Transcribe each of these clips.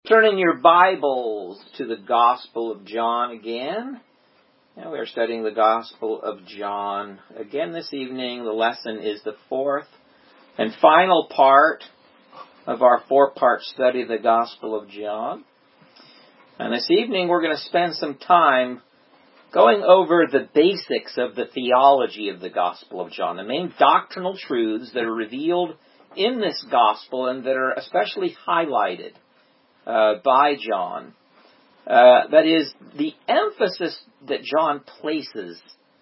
Turn in your Bibles to the Gospel of John again. And we are studying the Gospel of John again this evening. The lesson is the fourth and final part of our four-part study of the Gospel of John. And this evening we're going to spend some time going over the basics of the theology of the Gospel of John, the main doctrinal truths that are revealed in this Gospel and that are especially highlighted by John. That is, the emphasis that John places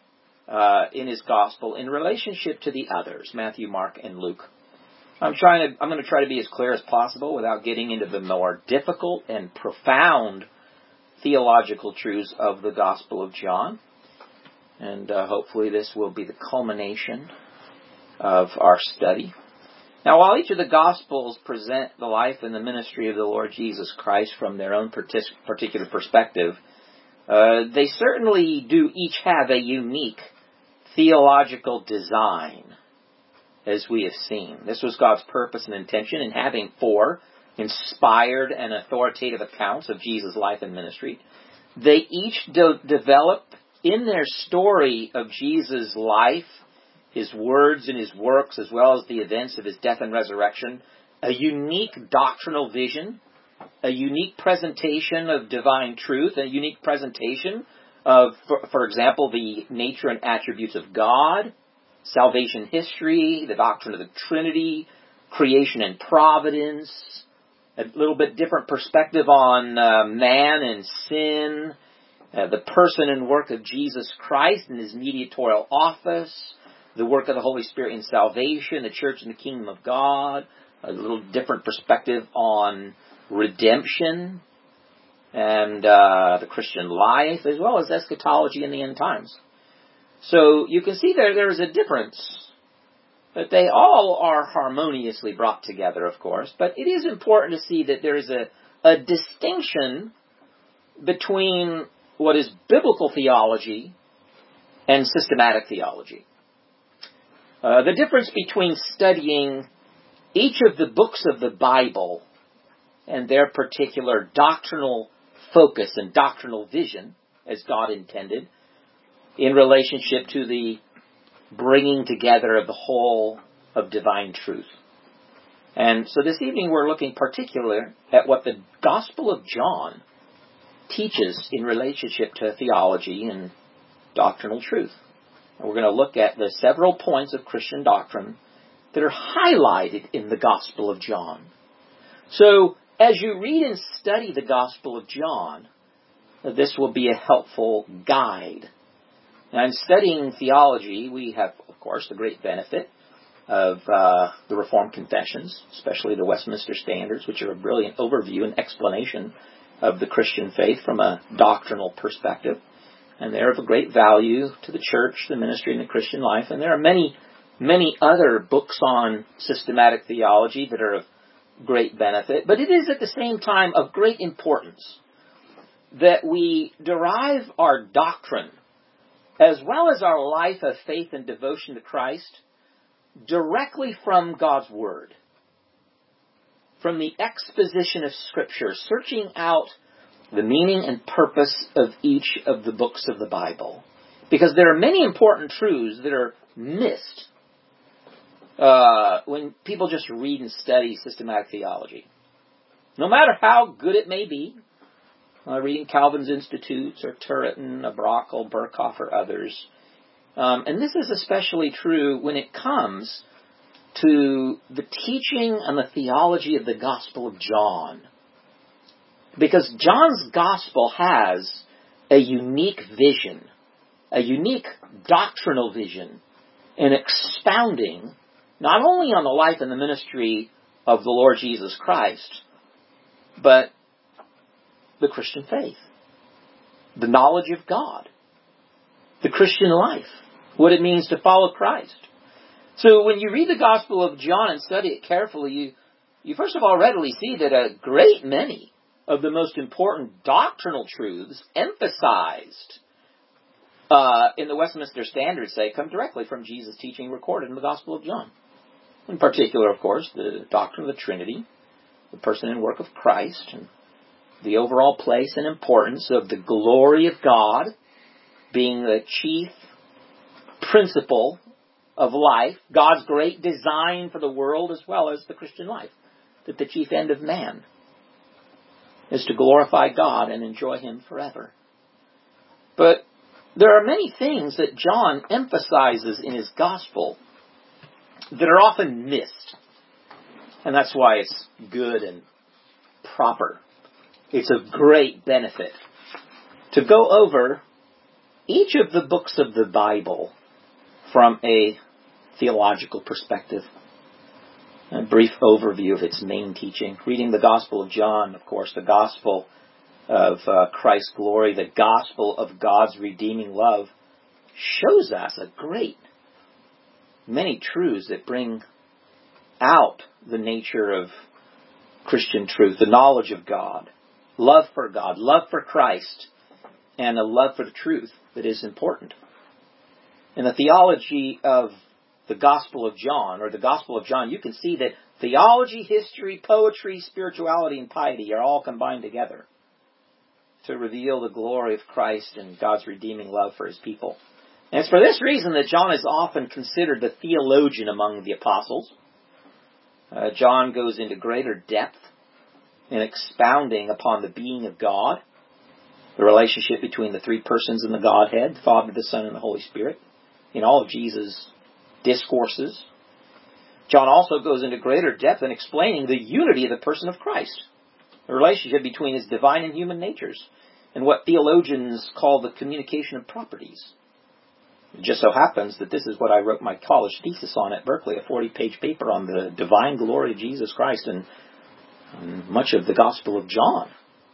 in his Gospel in relationship to the others, Matthew, Mark, and Luke. I'm going to try to be as clear as possible without getting into the more difficult and profound theological truths of the Gospel of John. And hopefully this will be the culmination of our study. Now, while each of the Gospels present the life and the ministry of the Lord Jesus Christ from their own particular perspective, they certainly do each have a unique theological design, as we have seen. This was God's purpose and intention in having four inspired and authoritative accounts of Jesus' life and ministry. They each develop in their story of Jesus' life, his words and his works, as well as the events of his death and resurrection, a unique doctrinal vision, a unique presentation of divine truth, a unique presentation of, for example, the nature and attributes of God, salvation history, the doctrine of the Trinity, creation and providence, a little bit different perspective on man and sin, the person and work of Jesus Christ and his mediatorial office, the work of the Holy Spirit in salvation, the church and the kingdom of God, a little different perspective on redemption and the Christian life, as well as eschatology in the end times. So you can see there's a difference, but they all are harmoniously brought together, of course. But it is important to see that there is a distinction between what is biblical theology and systematic theology. The difference between studying each of the books of the Bible and their particular doctrinal focus and doctrinal vision, as God intended, in relationship to the bringing together of the whole of divine truth. And so this evening we're looking particularly at what the Gospel of John teaches in relationship to theology and doctrinal truth. We're going to look at the several points of Christian doctrine that are highlighted in the Gospel of John. So, as you read and study the Gospel of John, this will be a helpful guide. Now, in studying theology, we have, of course, the great benefit of the Reformed Confessions, especially the Westminster Standards, which are a brilliant overview and explanation of the Christian faith from a doctrinal perspective. And they're of a great value to the church, the ministry, and the Christian life. And there are many, many other books on systematic theology that are of great benefit. But it is at the same time of great importance that we derive our doctrine, as well as our life of faith and devotion to Christ, directly from God's Word, from the exposition of Scripture, searching out the meaning and purpose of each of the books of the Bible. Because there are many important truths that are missed when people just read and study systematic theology. No matter how good it may be, reading Calvin's Institutes or Turretin, Brakel, Berkhoff, or others. And this is especially true when it comes to the teaching and the theology of the Gospel of John. Because John's Gospel has a unique vision, a unique doctrinal vision, in expounding not only on the life and the ministry of the Lord Jesus Christ, but the Christian faith, the knowledge of God, the Christian life, what it means to follow Christ. So when you read the Gospel of John and study it carefully, you first of all readily see that a great many of the most important doctrinal truths emphasized in the Westminster Standards come directly from Jesus' teaching recorded in the Gospel of John. In particular, of course, the doctrine of the Trinity, the person and work of Christ, and the overall place and importance of the glory of God being the chief principle of life, God's great design for the world as well as the Christian life, that the chief end of man is to glorify God and enjoy Him forever. But there are many things that John emphasizes in his gospel that are often missed. And that's why it's good and proper. It's of great benefit to go over each of the books of the Bible from a theological perspective. A brief overview of its main teaching. Reading the Gospel of John, of course, the Gospel of Christ's glory, the Gospel of God's redeeming love, shows us a great many truths that bring out the nature of Christian truth, the knowledge of God, love for God, love for Christ, and a love for the truth that is important. In the theology of the Gospel of John, or the Gospel of John, you can see that theology, history, poetry, spirituality, and piety are all combined together to reveal the glory of Christ and God's redeeming love for His people. And it's for this reason that John is often considered the theologian among the apostles. John goes into greater depth in expounding upon the being of God, the relationship between the three persons in the Godhead, the Father, the Son, and the Holy Spirit, in all of Jesus' discourses. John also goes into greater depth in explaining the unity of the person of Christ, the relationship between His divine and human natures, and what theologians call the communication of properties. It just so happens that this is what I wrote my college thesis on at Berkeley, a 40-page paper on the divine glory of Jesus Christ and much of the Gospel of John.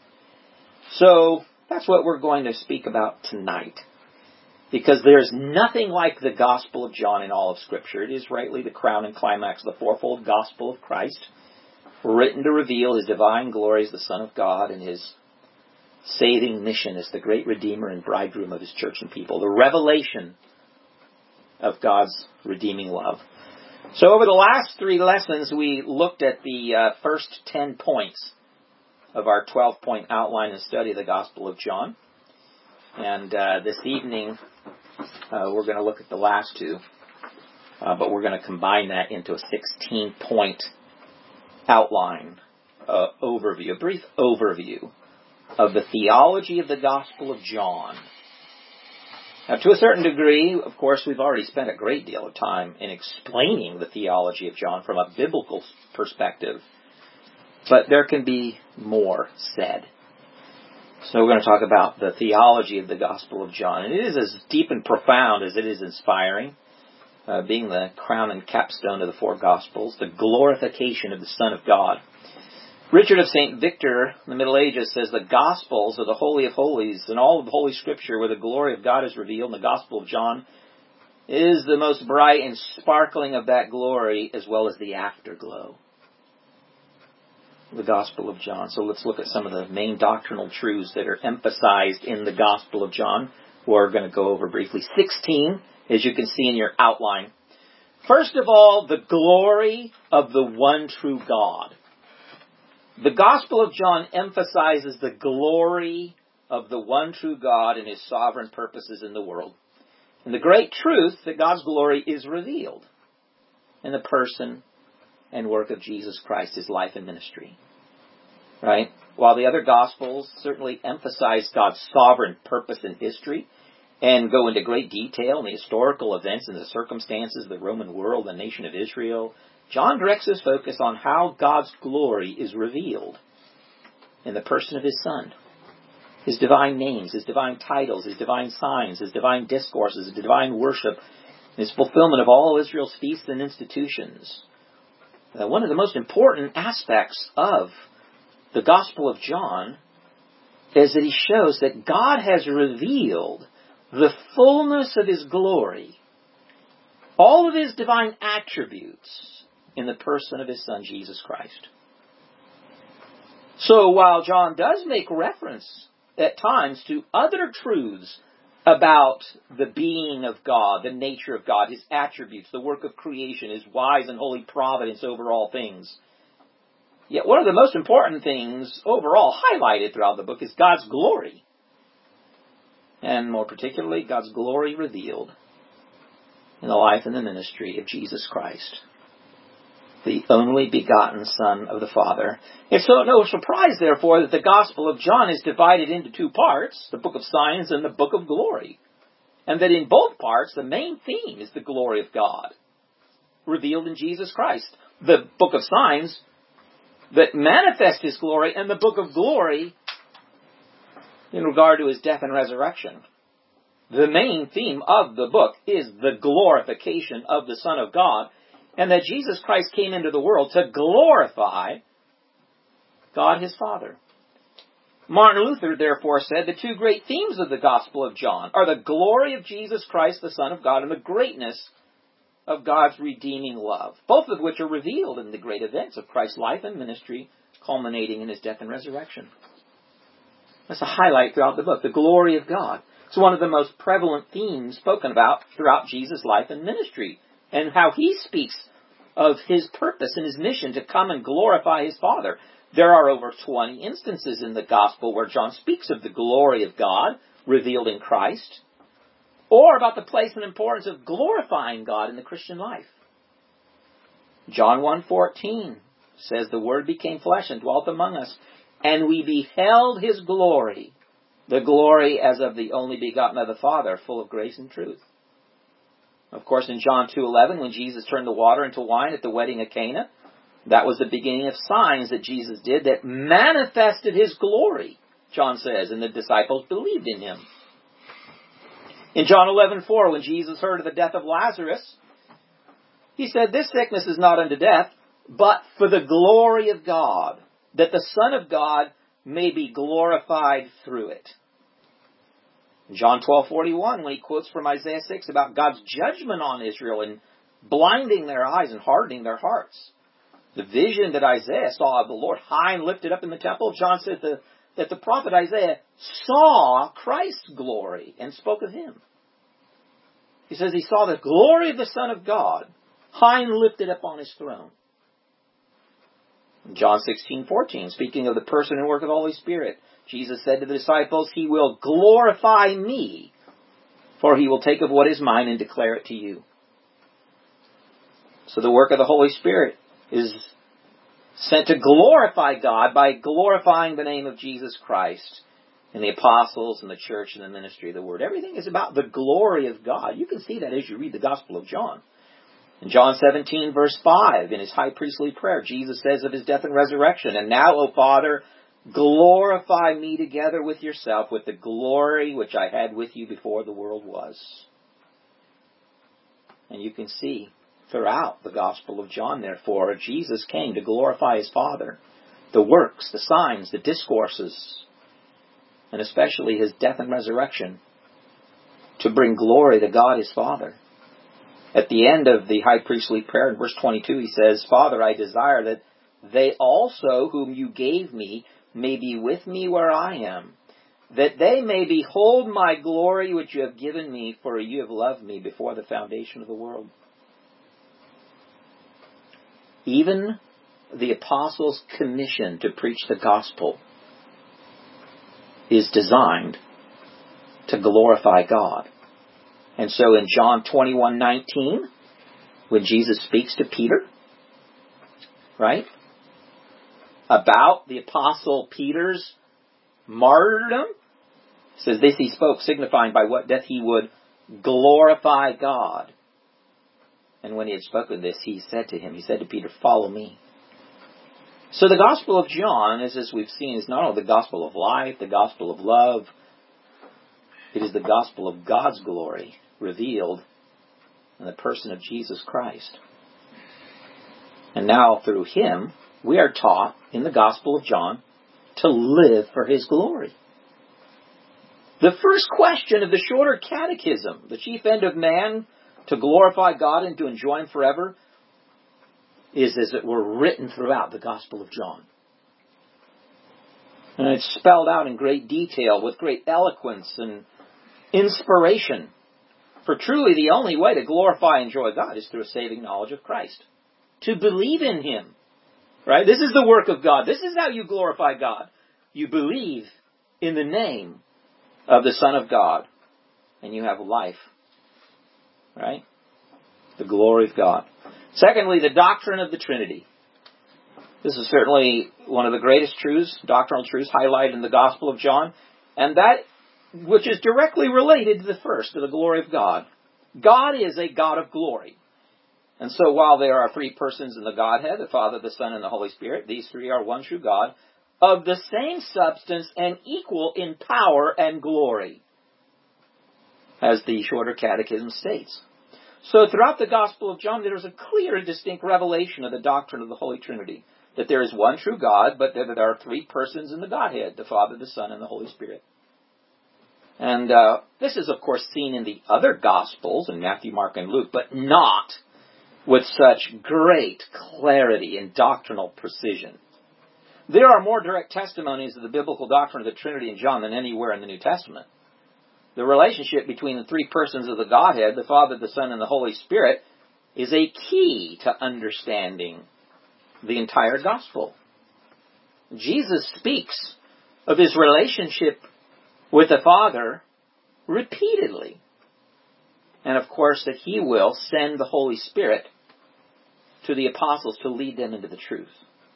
So that's what we're going to speak about tonight. Because there's nothing like the Gospel of John in all of Scripture. It is rightly the crown and climax of the fourfold Gospel of Christ, written to reveal His divine glory as the Son of God and His saving mission as the great Redeemer and bridegroom of His church and people. The revelation of God's redeeming love. So over the last 3 lessons, we looked at the first 10 points of our 12-point outline and study of the Gospel of John. And this evening, we're going to look at the last 2. But we're going to combine that into a 16-point outline, overview, a brief overview of the theology of the Gospel of John. Now, to a certain degree, of course, we've already spent a great deal of time in explaining the theology of John from a biblical perspective. But there can be more said. So we're going to talk about the theology of the Gospel of John. And it is as deep and profound as it is inspiring, being the crown and capstone of the 4 Gospels, the glorification of the Son of God. Richard of St. Victor in the Middle Ages says the Gospels are the Holy of Holies, and all of Holy Scripture where the glory of God is revealed. And the Gospel of John is the most bright and sparkling of that glory, as well as the afterglow. The Gospel of John. So let's look at some of the main doctrinal truths that are emphasized in the Gospel of John. We're going to go over briefly 16, as you can see in your outline. First of all, the glory of the one true God. The Gospel of John emphasizes the glory of the one true God and His sovereign purposes in the world. And the great truth that God's glory is revealed in the person and work of Jesus Christ, His life and ministry. Right? While the other Gospels certainly emphasize God's sovereign purpose in history and go into great detail in the historical events and the circumstances of the Roman world and nation of Israel, John directs his focus on how God's glory is revealed in the person of His Son. His divine names, His divine titles, His divine signs, His divine discourses, His divine worship, His fulfillment of all Israel's feasts and institutions. One of the most important aspects of the Gospel of John is that he shows that God has revealed the fullness of His glory, all of His divine attributes, in the person of His Son, Jesus Christ. So while John does make reference at times to other truths about the being of God, the nature of God, His attributes, the work of creation, His wise and holy providence over all things, Yet one of the most important things overall highlighted throughout the book is God's glory. And more particularly, God's glory revealed in the life and the ministry of Jesus Christ, the only begotten Son of the Father. It's no surprise, therefore, that the Gospel of John is divided into two parts, the book of signs and the book of glory. And that in both parts, the main theme is the glory of God, revealed in Jesus Christ. The book of signs that manifest His glory, and the book of glory in regard to His death and resurrection. The main theme of the book is the glorification of the Son of God, and that Jesus Christ came into the world to glorify God His Father. Martin Luther, therefore, said the two great themes of the Gospel of John are the glory of Jesus Christ, the Son of God, and the greatness of God's redeeming love, both of which are revealed in the great events of Christ's life and ministry, culminating in His death and resurrection. That's a highlight throughout the book, the glory of God. It's one of the most prevalent themes spoken about throughout Jesus' life and ministry, and how He speaks of His purpose and His mission to come and glorify His Father. There are over 20 instances in the Gospel where John speaks of the glory of God revealed in Christ, or about the place and importance of glorifying God in the Christian life. John 1:14 says, "The Word became flesh and dwelt among us, and we beheld His glory, the glory as of the only begotten of the Father, full of grace and truth." Of course, in John 2:11, when Jesus turned the water into wine at the wedding of Cana, that was the beginning of signs that Jesus did that manifested His glory, John says, and the disciples believed in Him. In John 11:4, when Jesus heard of the death of Lazarus, He said, "This sickness is not unto death, but for the glory of God, that the Son of God may be glorified through it." In John 12:41, when He quotes from Isaiah 6 about God's judgment on Israel and blinding their eyes and hardening their hearts, the vision that Isaiah saw of the Lord high and lifted up in the temple, John said that the prophet Isaiah saw Christ's glory and spoke of Him. He says he saw the glory of the Son of God high and lifted up on His throne. In John 16:14, speaking of the person and work of the Holy Spirit, Jesus said to the disciples, "He will glorify me, for He will take of what is mine and declare it to you." So the work of the Holy Spirit is sent to glorify God by glorifying the name of Jesus Christ and the apostles and the church and the ministry of the Word. Everything is about the glory of God. You can see that as you read the Gospel of John. In John 17, verse 5, in His high priestly prayer, Jesus says of His death and resurrection, "And now, O Father, glorify me together with Yourself with the glory which I had with You before the world was." And you can see throughout the Gospel of John, therefore, Jesus came to glorify His Father. The works, the signs, the discourses, and especially His death and resurrection, to bring glory to God His Father. At the end of the high priestly prayer, in verse 22, He says, "Father, I desire that they also whom You gave Me may be with Me where I am, that they may behold My glory which You have given Me, for You have loved Me before the foundation of the world." Even the apostles' commission to preach the gospel is designed to glorify God. And so in John 21:19, when Jesus speaks to Peter, right, about the apostle Peter's martyrdom, says this He spoke, signifying by what death He would glorify God. And when He had spoken this, He said to Peter, "Follow Me." So the Gospel of John, as we've seen, is not only the gospel of life, the gospel of love, it is the gospel of God's glory revealed in the person of Jesus Christ. And now through Him, we are taught in the Gospel of John to live for His glory. The first question of the shorter catechism, the chief end of man, to glorify God and to enjoy Him forever, is as it were written throughout the Gospel of John. And it's spelled out in great detail with great eloquence and inspiration. For truly the only way to glorify and enjoy God is through a saving knowledge of Christ. To believe in Him. Right? This is the work of God. This is how you glorify God. You believe in the name of the Son of God, and you have life. Right? The glory of God. Secondly, the doctrine of the Trinity. This is certainly one of the greatest truths, doctrinal truths, highlighted in the Gospel of John, and that which is directly related to the first, to the glory of God. God is a God of glory. And so while there are three persons in the Godhead, the Father, the Son, and the Holy Spirit, these three are one true God, of the same substance and equal in power and glory, as the Shorter Catechism states. So throughout the Gospel of John, there is a clear and distinct revelation of the doctrine of the Holy Trinity, that there is one true God, but that there are three persons in the Godhead, the Father, the Son, and the Holy Spirit. And this is, of course, seen in the other Gospels, in Matthew, Mark, and Luke, but not with such great clarity and doctrinal precision. There are more direct testimonies of the biblical doctrine of the Trinity in John than anywhere in the New Testament. The relationship between the three persons of the Godhead, the Father, the Son, and the Holy Spirit, is a key to understanding the entire Gospel. Jesus speaks of his relationship with the Father repeatedly. And of course that he will send the Holy Spirit to the apostles to lead them into the truth.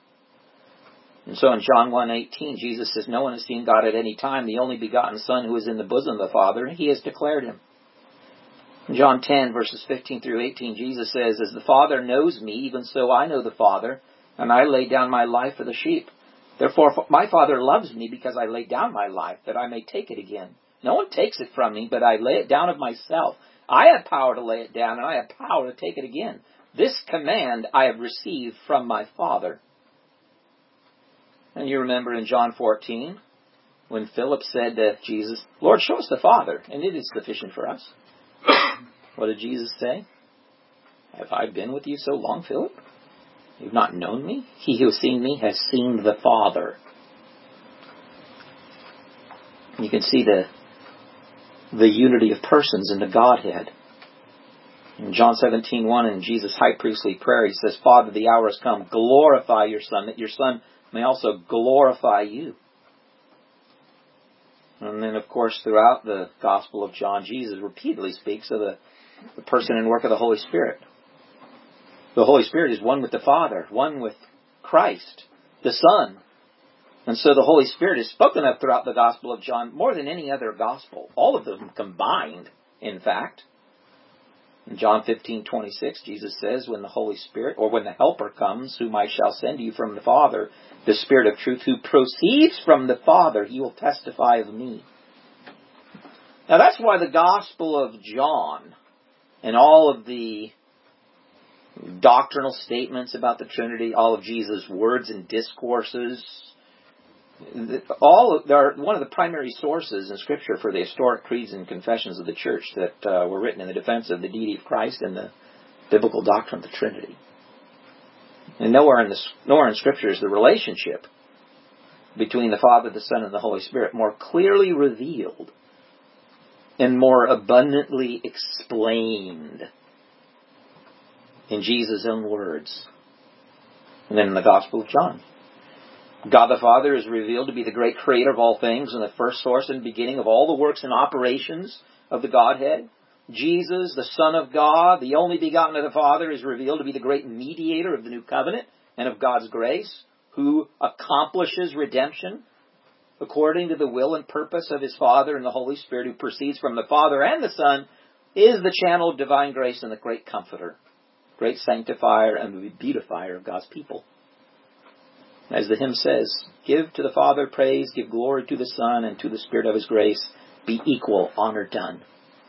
And so in John 1:18, Jesus says, "No one has seen God at any time. The only begotten Son who is in the bosom of the Father, he has declared him." In John 10, verses 15 through 18, Jesus says, "As the Father knows me, even so I know the Father, and I lay down my life for the sheep. Therefore my Father loves me because I lay down my life, that I may take it again. No one takes it from me, but I lay it down of myself. I have power to lay it down, and I have power to take it again. This command I have received from my Father." And you remember in John 14, when Philip said to Jesus, "Lord, show us the Father, and it is sufficient for us." What did Jesus say? "Have I been with you so long, Philip? You've not known me? He who has seen me has seen the Father." You can see the unity of persons in the Godhead. In John 17:1, in Jesus' high priestly prayer, he says, "Father, the hour has come. Glorify your Son, that your Son may also glorify you." And then, of course, throughout the Gospel of John, Jesus repeatedly speaks of the person and work of the Holy Spirit. The Holy Spirit is one with the Father, one with Christ, the Son. And so the Holy Spirit is spoken of throughout the Gospel of John more than any other Gospel. All of them combined, in fact. In John 15:26, Jesus says, "When the Holy Spirit, or when the Helper comes, whom I shall send you from the Father, the Spirit of truth who proceeds from the Father, he will testify of me." Now that's why the Gospel of John and all of the doctrinal statements about the Trinity, all of Jesus' words and discourses, they're one of the primary sources in Scripture for the historic creeds and confessions of the Church that were written in the defense of the deity of Christ and the biblical doctrine of the Trinity. And nowhere in Scripture is the relationship between the Father, the Son, and the Holy Spirit more clearly revealed and more abundantly explained in Jesus' own words than in the Gospel of John. God the Father is revealed to be the great creator of all things and the first source and beginning of all the works and operations of the Godhead. Jesus, the Son of God, the only begotten of the Father, is revealed to be the great mediator of the new covenant and of God's grace, who accomplishes redemption according to the will and purpose of his Father, and the Holy Spirit, who proceeds from the Father and the Son, is the channel of divine grace and the great comforter, great sanctifier and the beautifier of God's people. As the hymn says, "Give to the Father praise, give glory to the Son, and to the Spirit of his grace be equal honor done."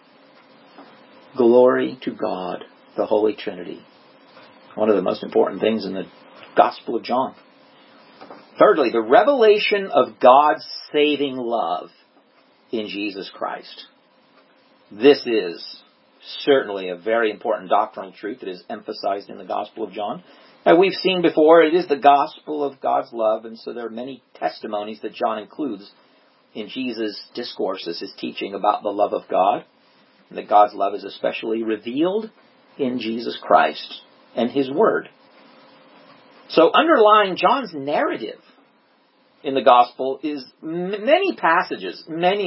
Glory to God, the Holy Trinity. One of the most important things in the Gospel of John. Thirdly, the revelation of God's saving love in Jesus Christ. This is certainly a very important doctrinal truth that is emphasized in the Gospel of John. We've seen before, it is the gospel of God's love, and so there are many testimonies that John includes in Jesus' discourses, his teaching about the love of God, and that God's love is especially revealed in Jesus Christ and his Word. So underlying John's narrative in the Gospel is many passages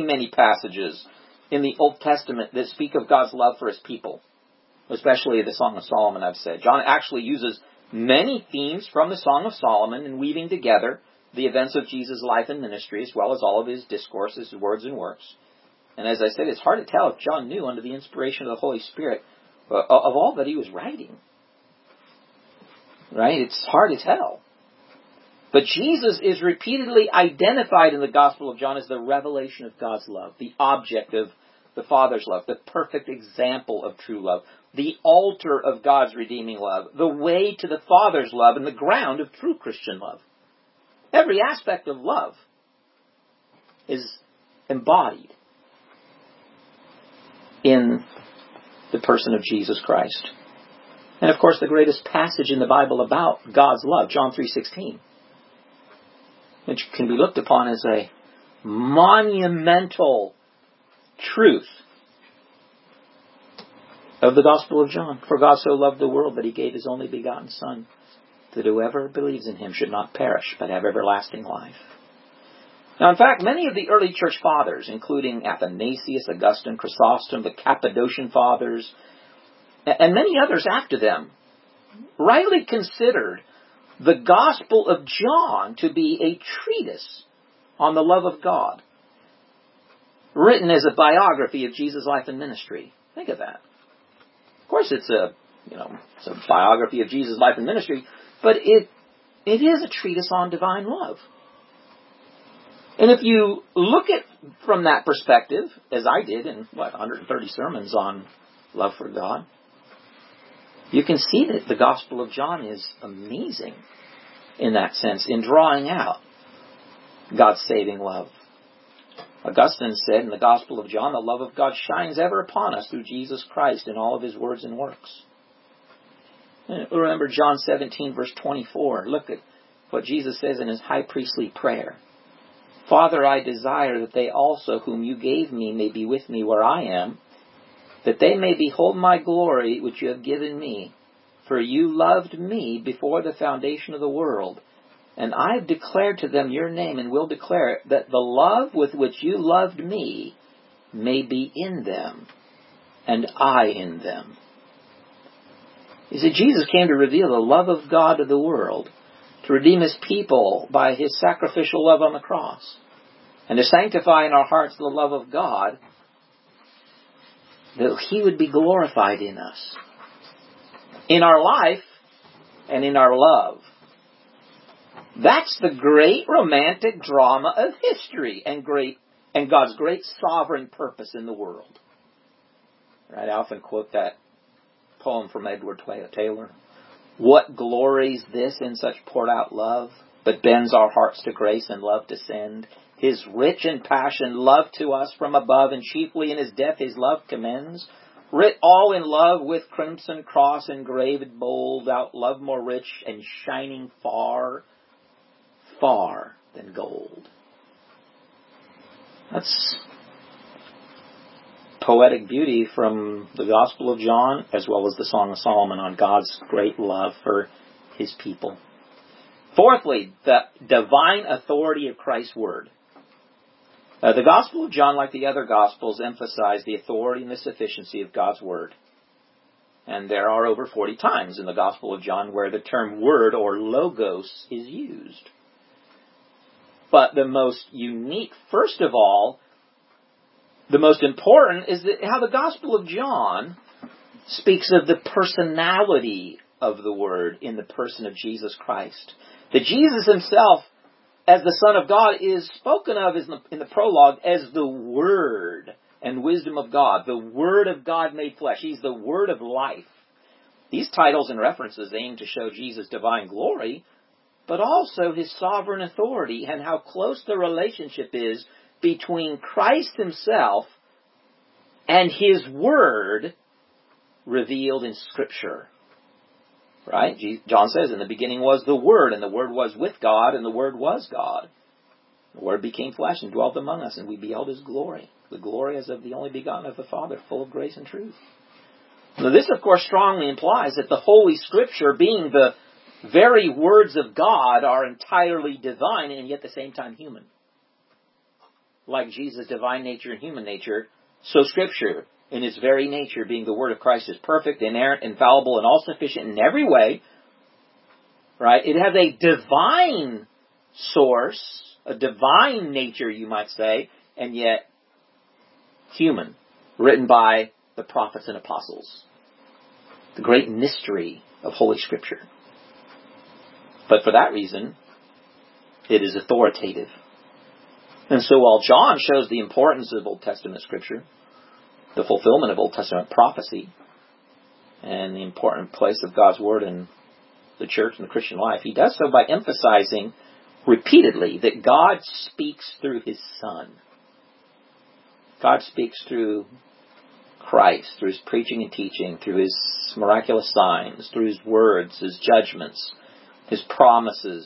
in the Old Testament that speak of God's love for his people, especially the Song of Solomon, I've said. John actually uses many themes from the Song of Solomon in weaving together the events of Jesus' life and ministry, as well as all of his discourses, his words and works. And as I said, it's hard to tell if John knew, under the inspiration of the Holy Spirit, of all that he was writing. Right? It's hard to tell. But Jesus is repeatedly identified in the Gospel of John as the revelation of God's love, the object of the Father's love, the perfect example of true love, the altar of God's redeeming love, the way to the Father's love, and the ground of true Christian love. Every aspect of love is embodied in the person of Jesus Christ. And of course, the greatest passage in the Bible about God's love, John 3:16, which can be looked upon as a monumental truth of the Gospel of John. For God so loved the world that he gave his only begotten Son, that whoever believes in him should not perish, but have everlasting life. Now, in fact, many of the early church fathers, including Athanasius, Augustine, Chrysostom, the Cappadocian fathers, and many others after them, rightly considered the Gospel of John to be a treatise on the love of God, written as a biography of Jesus' life and ministry. Think of that. Of course, it's a biography of Jesus' life and ministry, but it is a treatise on divine love. And if you look at from that perspective, as I did in 130 sermons on love for God, you can see that the Gospel of John is amazing in that sense, in drawing out God's saving love. Augustine said in the Gospel of John, the love of God shines ever upon us through Jesus Christ in all of his words and works. And remember John 17, verse 24. Look at what Jesus says in his high priestly prayer. Father, I desire that they also whom you gave me may be with me where I am, that they may behold my glory which you have given me. For you loved me before the foundation of the world, and I have declared to them your name and will declare it, that the love with which you loved me may be in them, and I in them. You see, Jesus came to reveal the love of God to the world, to redeem his people by his sacrificial love on the cross, and to sanctify in our hearts the love of God, that he would be glorified in us, in our life and in our love. That's the great romantic drama of history and God's great sovereign purpose in the world. Right? I often quote that poem from Edward Taylor. What glories this in such poured out love, but bends our hearts to grace and love to send. His rich and passion love to us from above, and chiefly in his death his love commends. Writ all in love with crimson cross engraved bold, out love more rich and shining far, far than gold. That's poetic beauty from the Gospel of John, as well as the Song of Solomon on God's great love for his people. Fourthly, the divine authority of Christ's Word. The Gospel of John, like the other Gospels, emphasize the authority and the sufficiency of God's Word. And there are over 40 times in the Gospel of John where the term word or logos is used. But the most unique, first of all, the most important is how the Gospel of John speaks of the personality of the Word in the person of Jesus Christ. That Jesus himself, as the Son of God, is spoken of in the prologue as the Word and wisdom of God, the Word of God made flesh. He's the Word of life. These titles and references aim to show Jesus' divine glory, but also his sovereign authority and how close the relationship is between Christ himself and his Word revealed in Scripture. Right? John says, in the beginning was the Word, and the Word was with God, and the Word was God. The Word became flesh and dwelt among us, and we beheld his glory. The glory as of the only begotten of the Father, full of grace and truth. Now this, of course, strongly implies that the Holy Scripture, being the very words of God are entirely divine and yet at the same time human. Like Jesus' divine nature and human nature, so Scripture, in its very nature, being the Word of Christ, is perfect, inerrant, infallible, and all-sufficient in every way. Right? It has a divine source, a divine nature, you might say, and yet human, written by the prophets and apostles. The great mystery of Holy Scripture. But for that reason, it is authoritative. And so while John shows the importance of Old Testament Scripture, the fulfillment of Old Testament prophecy, and the important place of God's Word in the church and the Christian life, he does so by emphasizing repeatedly that God speaks through His Son. God speaks through Christ, through His preaching and teaching, through His miraculous signs, through His words, His judgments, His promises,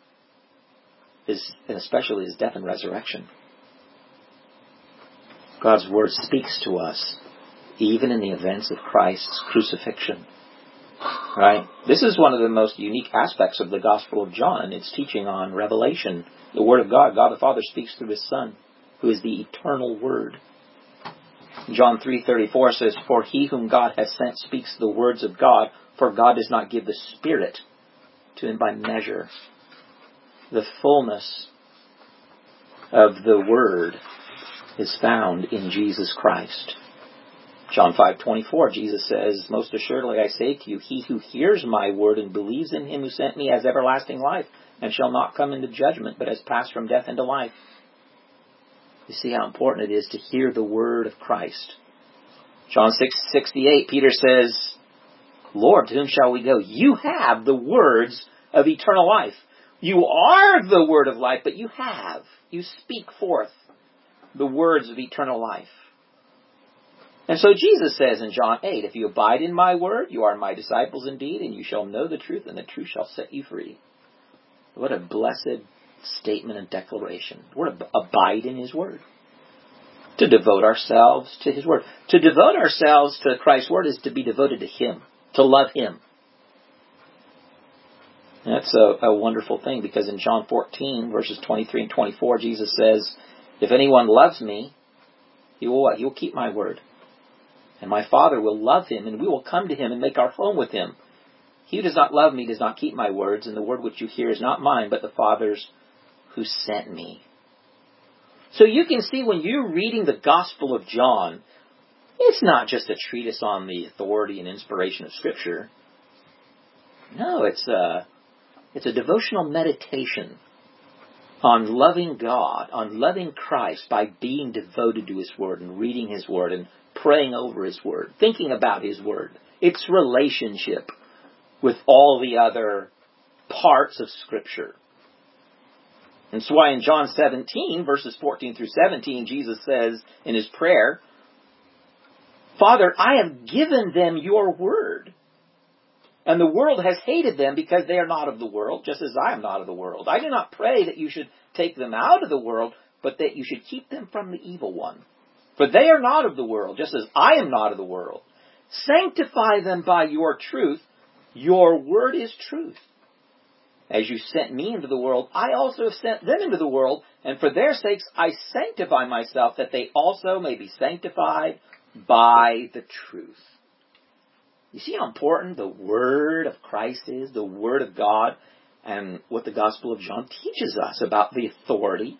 and especially His death and resurrection. God's Word speaks to us, even in the events of Christ's crucifixion. Right? This is one of the most unique aspects of the Gospel of John and its teaching on revelation. The Word of God, God the Father speaks through His Son, who is the eternal Word. John 3:34 says, "For he whom God has sent speaks the words of God, for God does not give the Spirit to him by measure." The fullness of the Word is found in Jesus Christ. John 5:24, Jesus says, "Most assuredly I say to you, he who hears my word and believes in him who sent me has everlasting life, and shall not come into judgment, but has passed from death into life." You see how important it is to hear the word of Christ. John 6:68, Peter says, "Lord, to whom shall we go? You have the words of eternal life." You are the word of life, but you speak forth the words of eternal life. And so Jesus says in John 8, "If you abide in my word, you are my disciples indeed, and you shall know the truth, and the truth shall set you free." What a blessed statement and declaration. We're to abide in His word. To devote ourselves to His word. To devote ourselves to Christ's word is to be devoted to Him, to love Him. And that's a wonderful thing, because in John 14, verses 23 and 24, Jesus says, "If anyone loves me, he will what? He will keep my word. And my Father will love him, and we will come to him and make our home with him. He who does not love me does not keep my words, and the word which you hear is not mine, but the Father's who sent me." So you can see when you're reading the Gospel of John, it's not just a treatise on the authority and inspiration of Scripture. No, it's a devotional meditation on loving God, on loving Christ by being devoted to His Word and reading His Word and praying over His Word, thinking about His Word, its relationship with all the other parts of Scripture. And so why in John 17, verses 14 through 17, Jesus says in His prayer, "Father, I have given them your Word, and the world has hated them because they are not of the world, just as I am not of the world. I do not pray that you should take them out of the world, but that you should keep them from the evil one. For they are not of the world, just as I am not of the world. Sanctify them by your truth. Your word is truth. As you sent me into the world, I also have sent them into the world, and for their sakes I sanctify myself, that they also may be sanctified by the truth." You see how important the Word of Christ is, the Word of God, and what the Gospel of John teaches us about the authority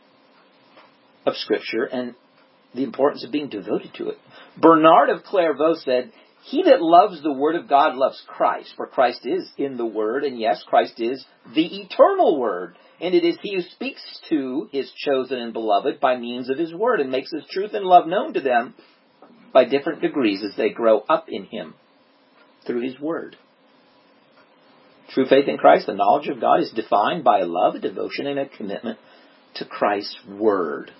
of Scripture and the importance of being devoted to it. Bernard of Clairvaux said, "He that loves the Word of God loves Christ, for Christ is in the Word, and yes, Christ is the eternal Word, and it is He who speaks to His chosen and beloved by means of His Word, and makes His truth and love known to them by different degrees as they grow up in Him through His Word." True faith in Christ, the knowledge of God, is defined by a love, a devotion, and a commitment to Christ's Word.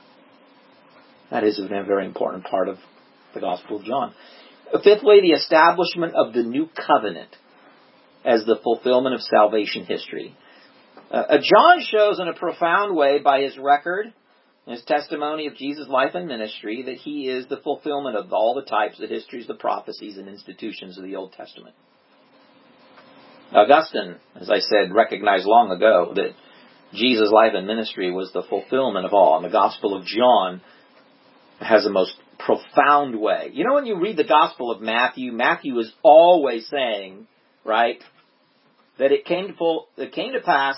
That is a very important part of the Gospel of John. Fifthly, the establishment of the new covenant as the fulfillment of salvation history. John shows in a profound way by his record, his testimony of Jesus' life and ministry, that He is the fulfillment of all the types, the histories, the prophecies, and institutions of the Old Testament. Augustine, as I said, recognized long ago that Jesus' life and ministry was the fulfillment of all. And the Gospel of John has a most profound way. You know, when you read the Gospel of Matthew, Matthew is always saying, right, that this came to pass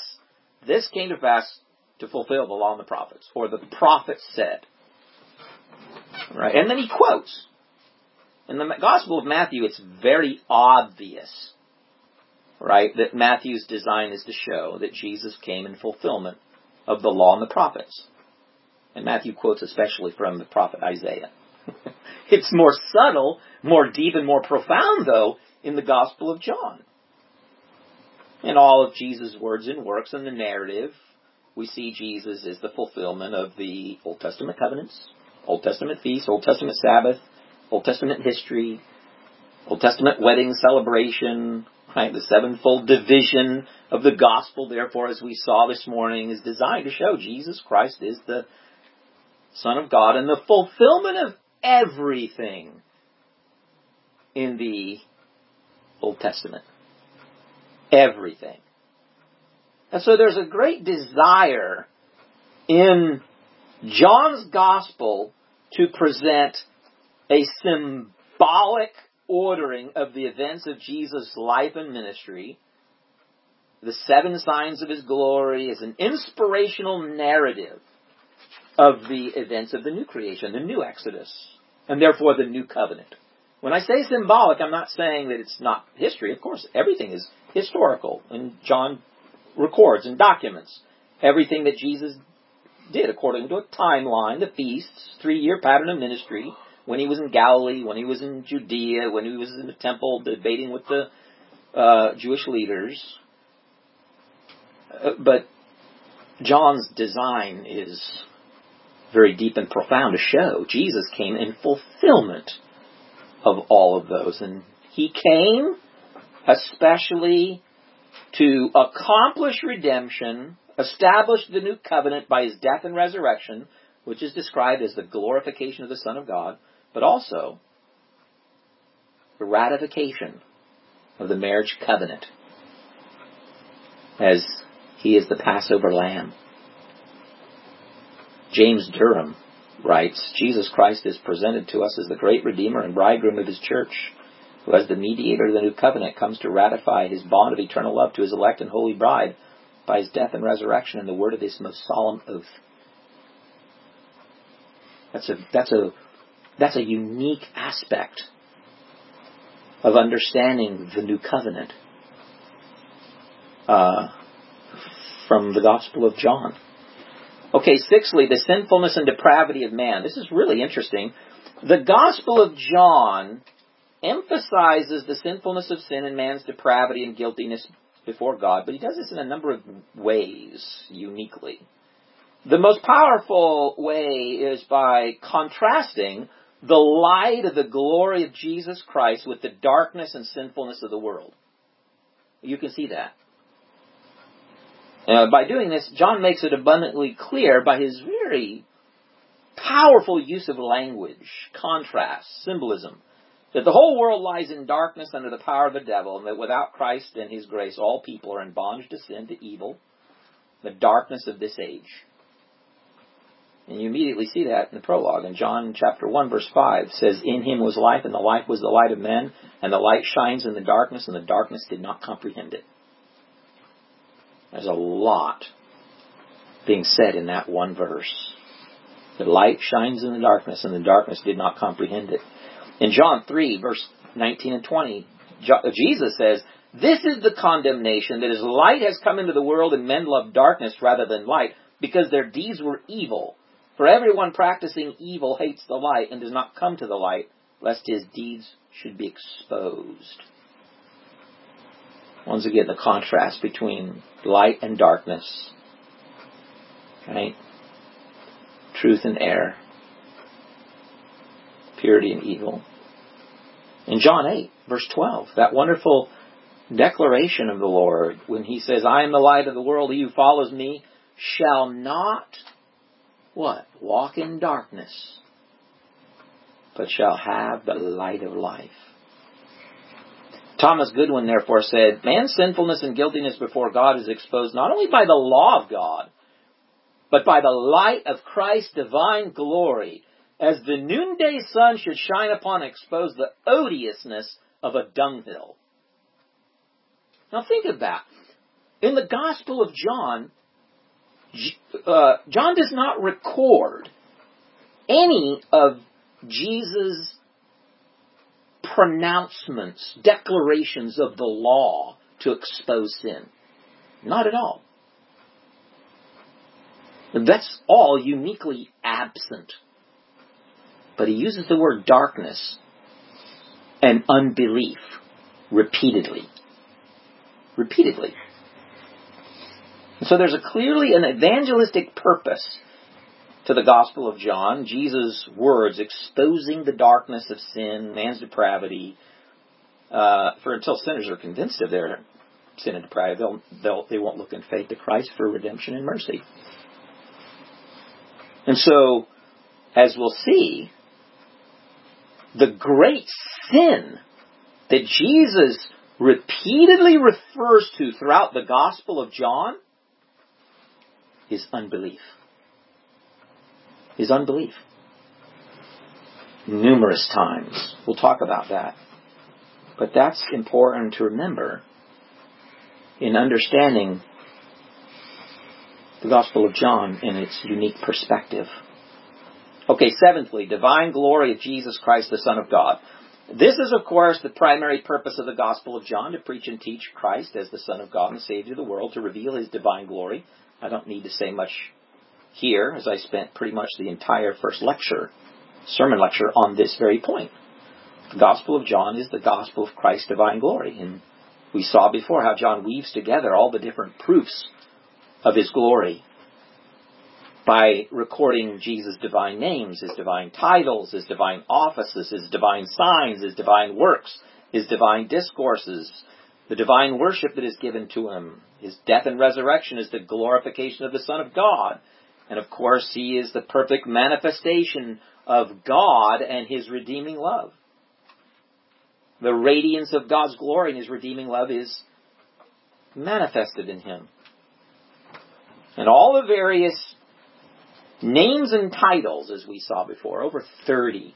to fulfill the law and the prophets, or the prophets said. Right? And then he quotes. In the Gospel of Matthew, it's very obvious, right, that Matthew's design is to show that Jesus came in fulfillment of the law and the prophets. And Matthew quotes especially from the prophet Isaiah. It's more subtle, more deep, and more profound, though, in the Gospel of John. In all of Jesus' words and works in the narrative, we see Jesus as the fulfillment of the Old Testament covenants, Old Testament feasts, Old Testament Sabbath, Old Testament history, Old Testament wedding celebration, right? The sevenfold division of the gospel, therefore, as we saw this morning, is designed to show Jesus Christ is the Son of God and the fulfillment of everything in the Old Testament. Everything. And so there's a great desire in John's gospel to present a symbolic ordering of the events of Jesus' life and ministry, the 7 signs of his glory, as an inspirational narrative of the events of the new creation, the new Exodus, and therefore the new covenant. When I say symbolic, I'm not saying that it's not history. Of course, everything is historical, and John records and documents everything that Jesus did according to a timeline, the feasts, 3-year pattern of ministry, when he was in Galilee, when he was in Judea, when he was in the temple debating with the Jewish leaders. But John's design is very deep and profound to show Jesus came in fulfillment of all of those. And he came especially to accomplish redemption, establish the new covenant by his death and resurrection, which is described as the glorification of the Son of God, but also the ratification of the marriage covenant, as he is the Passover lamb. James Durham writes, Jesus Christ is presented to us as the great Redeemer and bridegroom of his church, who as the mediator of the new covenant comes to ratify his bond of eternal love to his elect and holy bride by his death and resurrection and the word of his most solemn oath. That's a unique aspect of understanding the new covenant from the Gospel of John. Okay, sixthly, the sinfulness and depravity of man. This is really interesting. The Gospel of John emphasizes the sinfulness of sin and man's depravity and guiltiness before God, but he does this in a number of ways, uniquely. The most powerful way is by contrasting the light of the glory of Jesus Christ with the darkness and sinfulness of the world. You can see that. By doing this, John makes it abundantly clear by his very powerful use of language, contrast, symbolism, that the whole world lies in darkness under the power of the devil, and that without Christ and his grace, all people are in bondage to sin, to evil, the darkness of this age. And you immediately see that in the prologue. In John chapter 1, verse 5, says, in him was life, and the life was the light of men, and the light shines in the darkness, and the darkness did not comprehend it. There's a lot being said in that one verse. The light shines in the darkness, and the darkness did not comprehend it. In John 3, verse 19 and 20, Jesus says, this is the condemnation, that as light has come into the world, and men love darkness rather than light, because their deeds were evil. For everyone practicing evil hates the light, and does not come to the light, lest his deeds should be exposed. Once again, the contrast between light and darkness, right? Truth and error, purity and evil. In John 8, verse 12, that wonderful declaration of the Lord, when he says, I am the light of the world, he who follows me shall not, what? Walk in darkness, but shall have the light of life. Thomas Goodwin, therefore, said, man's sinfulness and guiltiness before God is exposed not only by the law of God, but by the light of Christ's divine glory, as the noonday sun should shine upon and expose the odiousness of a dunghill. Now think of that. In the Gospel of John, John does not record any of Jesus' pronouncements, declarations of the law to expose sin. Not at all. That's all uniquely absent. But he uses the word darkness and unbelief repeatedly. Repeatedly. And so there's clearly an evangelistic purpose to the Gospel of John. Jesus' words exposing the darkness of sin, man's depravity. For until sinners are convinced of their sin and depravity, they won't look in faith to Christ for redemption and mercy. And so, as we'll see, the great sin that Jesus repeatedly refers to throughout the Gospel of John is unbelief. Is unbelief. Numerous times. We'll talk about that. But that's important to remember in understanding the Gospel of John in its unique perspective. Okay, seventhly, divine glory of Jesus Christ, the Son of God. This is, of course, the primary purpose of the Gospel of John, to preach and teach Christ as the Son of God and Savior of the world, to reveal His divine glory. I don't need to say much here, as I spent pretty much the entire first sermon lecture, on this very point. The Gospel of John is the Gospel of Christ's divine glory. And we saw before how John weaves together all the different proofs of His glory by recording Jesus' divine names, His divine titles, His divine offices, His divine signs, His divine works, His divine discourses, the divine worship that is given to Him. His death and resurrection is the glorification of the Son of God. And of course, He is the perfect manifestation of God and His redeeming love. The radiance of God's glory and His redeeming love is manifested in Him. And all the various names and titles, as we saw before, over 30,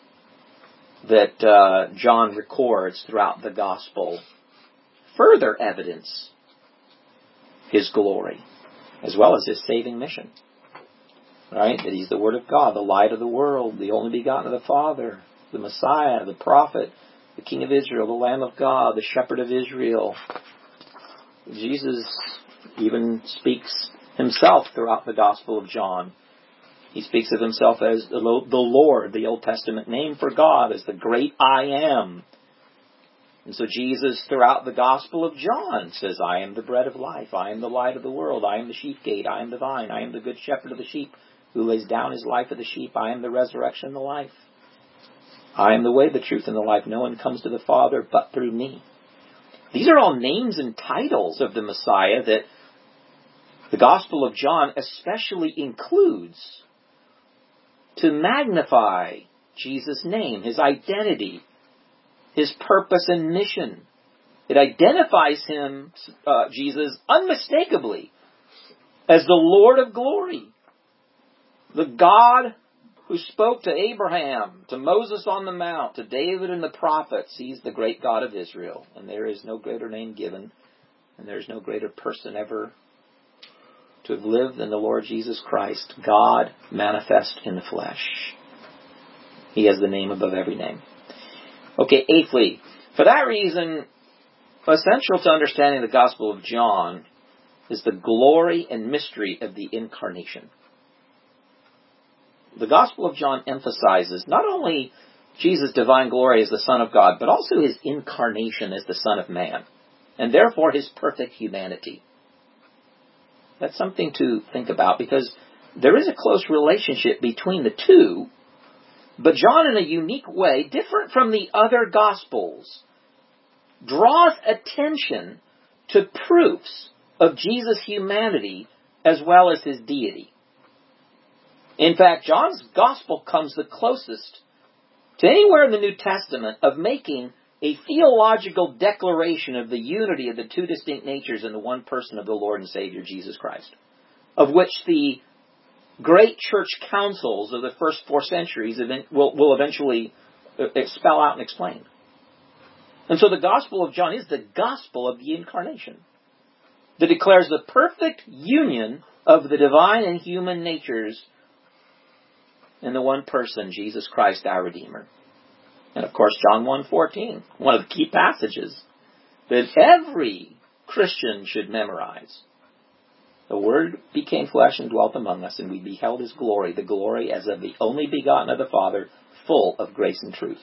that John records throughout the Gospel, further evidence His glory, as well as His saving mission. Right? That He's the Word of God, the light of the world, the only begotten of the Father, the Messiah, the prophet, the King of Israel, the Lamb of God, the Shepherd of Israel. Jesus even speaks Himself throughout the Gospel of John. He speaks of Himself as the Lord, the Old Testament name for God, as the great I Am. And so Jesus, throughout the Gospel of John, says, I am the bread of life, I am the light of the world, I am the sheep gate, I am the vine, I am the good shepherd of the sheep, who lays down His life for the sheep, I am the resurrection and the life. I am the way, the truth, and the life. No one comes to the Father but through me. These are all names and titles of the Messiah that the Gospel of John especially includes to magnify Jesus' name, His identity, His purpose and mission. It identifies Him, Jesus, unmistakably as the Lord of glory, the God who spoke to Abraham, to Moses on the mount, to David and the prophets. He's the great God of Israel, and there is no greater name given, and there is no greater person ever to have lived than the Lord Jesus Christ, God manifest in the flesh. He has the name above every name. Okay, eighthly, for that reason, essential to understanding the Gospel of John is the glory and mystery of the Incarnation. The Gospel of John emphasizes not only Jesus' divine glory as the Son of God, but also His incarnation as the Son of Man, and therefore His perfect humanity. That's something to think about, because there is a close relationship between the two, but John, in a unique way, different from the other Gospels, draws attention to proofs of Jesus' humanity as well as His deity. In fact, John's Gospel comes the closest to anywhere in the New Testament of making a theological declaration of the unity of the two distinct natures in the one person of the Lord and Savior Jesus Christ, of which the great church councils of the first 4 centuries will eventually spell out and explain. And so the Gospel of John is the gospel of the incarnation that declares the perfect union of the divine and human natures in the one person, Jesus Christ, our Redeemer. And of course, John 1:14, one of the key passages that every Christian should memorize. The Word became flesh and dwelt among us, and we beheld His glory, the glory as of the only begotten of the Father, full of grace and truth.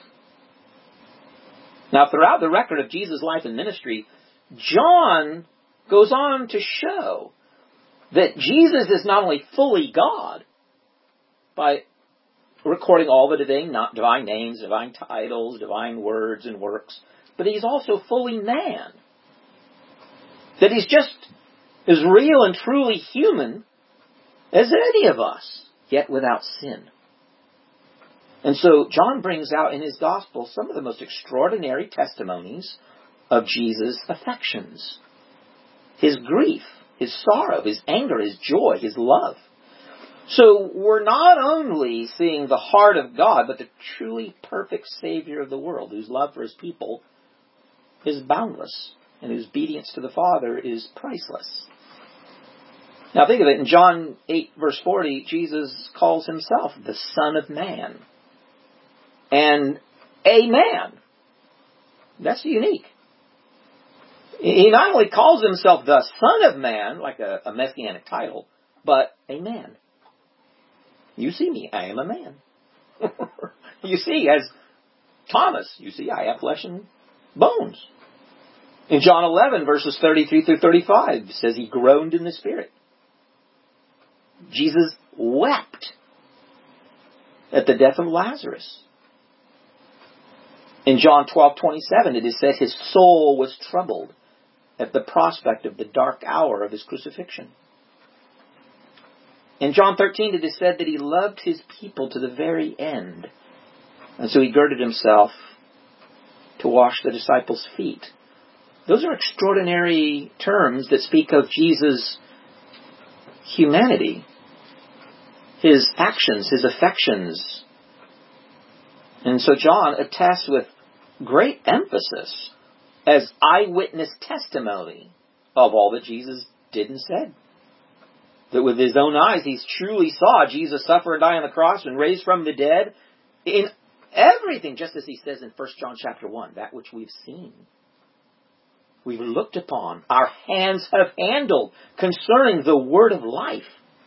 Now, throughout the record of Jesus' life and ministry, John goes on to show that Jesus is not only fully God by recording all the divine names, divine titles, divine words and works, but He's also fully man. That He's just as real and truly human as any of us, yet without sin. And so John brings out in his gospel some of the most extraordinary testimonies of Jesus' affections. His grief, his sorrow, his anger, his joy, his love. So we're not only seeing the heart of God, but the truly perfect Savior of the world, whose love for His people is boundless, and whose obedience to the Father is priceless. Now think of it, in John 8, verse 40, Jesus calls Himself the Son of Man. And a man. That's unique. He not only calls Himself the Son of Man, like a messianic title, but a man. You see me, I am a man. You see, as Thomas, you see, I have flesh and bones. In John 11, verses 33 through 35, it says He groaned in the Spirit. Jesus wept at the death of Lazarus. In John 12:27, it is said His soul was troubled at the prospect of the dark hour of His crucifixion. In John 13, it is said that He loved His people to the very end. And so He girded Himself to wash the disciples' feet. Those are extraordinary terms that speak of Jesus' humanity, His actions, His affections. And so John attests with great emphasis as eyewitness testimony of all that Jesus did and said. That with His own eyes He truly saw Jesus suffer and die on the cross and raised from the dead in everything, just as He says in 1 John chapter 1, that which we've seen, we've looked upon, our hands have handled concerning the word of life.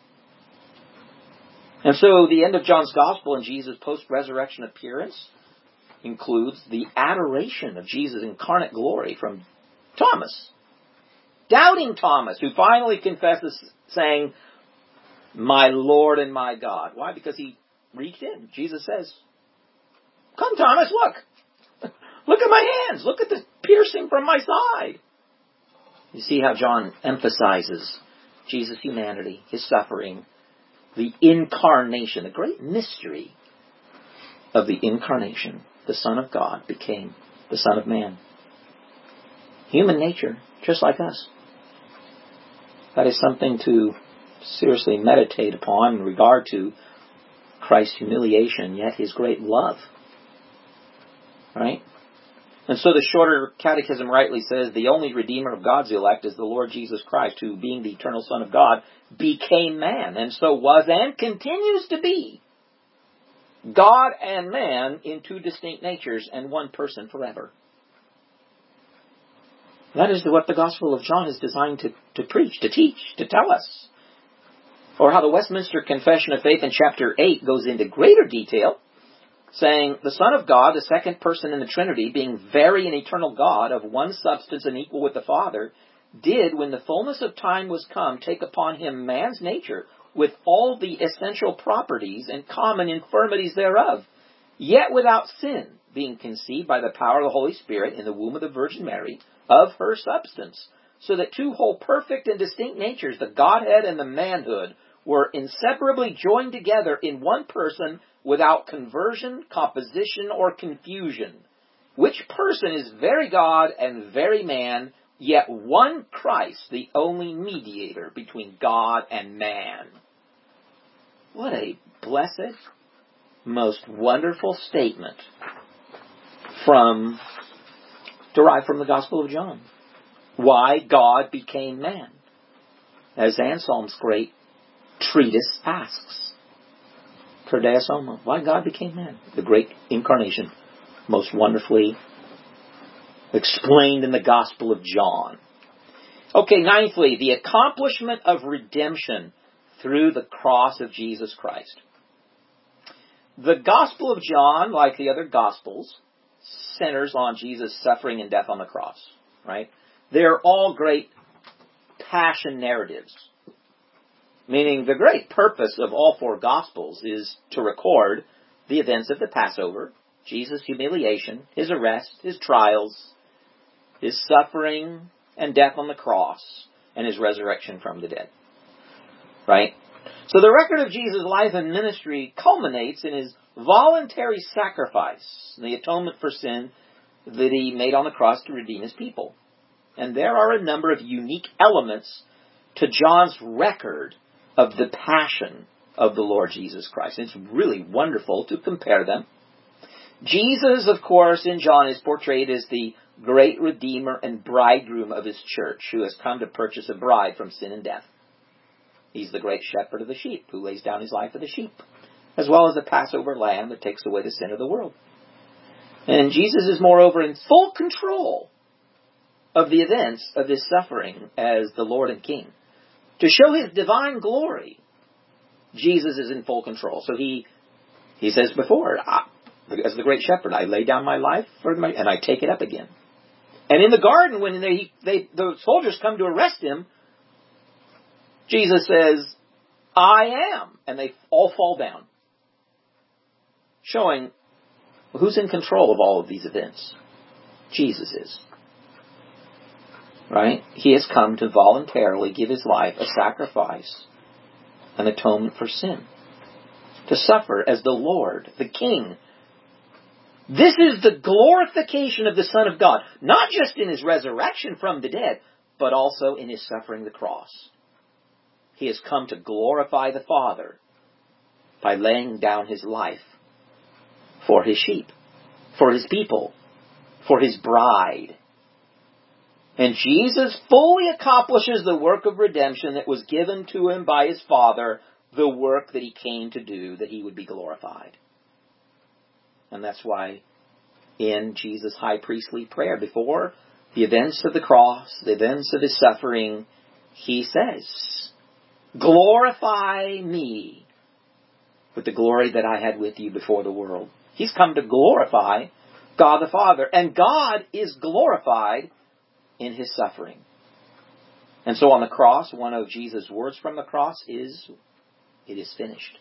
And so the end of John's Gospel and Jesus' post-resurrection appearance includes the adoration of Jesus' incarnate glory from Thomas. Doubting Thomas, who finally confesses saying, "My Lord and my God." Why? Because he reached in. Jesus says, "Come, Thomas, look. Look at my hands. Look at the piercing from my side." You see how John emphasizes Jesus' humanity, His suffering, the incarnation, the great mystery of the incarnation. The Son of God became the Son of Man. Human nature, just like us. That is something to seriously meditate upon in regard to Christ's humiliation, yet His great love. Right? And so the Shorter Catechism rightly says, the only Redeemer of God's elect is the Lord Jesus Christ, who, being the eternal Son of God, became man, and so was and continues to be God and man in two distinct natures and one person forever. That is what the Gospel of John is designed to preach, to teach, to tell us. Or how the Westminster Confession of Faith in chapter 8 goes into greater detail, saying, the Son of God, the second person in the Trinity, being very and eternal God, of one substance and equal with the Father, did, when the fullness of time was come, take upon Him man's nature, with all the essential properties and common infirmities thereof, yet without sin, being conceived by the power of the Holy Spirit in the womb of the Virgin Mary, of her substance, so that two whole perfect and distinct natures, the Godhead and the manhood, were inseparably joined together in one person without conversion, composition, or confusion. which person is very God and very man, yet one Christ, the only mediator between God and man. What a blessed, most wonderful statement derived from the Gospel of John. Why God became man, as Anselm's great treatise asks. Per Deus Homo. Why God became man. The great incarnation, most wonderfully explained in the Gospel of John. Okay, ninthly, the accomplishment of redemption through the cross of Jesus Christ. The Gospel of John, like the other Gospels, centers on Jesus' suffering and death on the cross, right? They're all great passion narratives. Meaning the great purpose of all four Gospels is to record the events of the Passover, Jesus' humiliation, his arrest, his trials, his suffering and death on the cross, and his resurrection from the dead. Right? So the record of Jesus' life and ministry culminates in his voluntary sacrifice, the atonement for sin that he made on the cross to redeem his people. And there are a number of unique elements to John's record of the passion of the Lord Jesus Christ. It's really wonderful to compare them. Jesus, of course, in John is portrayed as the great Redeemer and bridegroom of his church, who has come to purchase a bride from sin and death. He's the great shepherd of the sheep, who lays down his life for the sheep, as well as the Passover lamb that takes away the sin of the world. And Jesus is, moreover, in full control of the events of his suffering as the Lord and King. To show his divine glory, Jesus is in full control. So he says before, as the great shepherd, I lay down my life and I take it up again. And in the garden, when the soldiers come to arrest him, Jesus says, I am. And they all fall down. Showing who's in control of all of these events. Jesus is. Right? He has come to voluntarily give his life a sacrifice, an atonement for sin. To suffer as the Lord, the King. This is the glorification of the Son of God. Not just in his resurrection from the dead, but also in his suffering the cross. He has come to glorify the Father by laying down his life for his sheep, for his people, for his bride. And Jesus fully accomplishes the work of redemption that was given to him by his Father, the work that he came to do, that he would be glorified. And that's why in Jesus' high priestly prayer, before the events of the cross, the events of his suffering, he says, glorify me with the glory that I had with you before the world. He's come to glorify God the Father. And God is glorified in his suffering. And so on the cross, one of Jesus' words from the cross is, it is finished.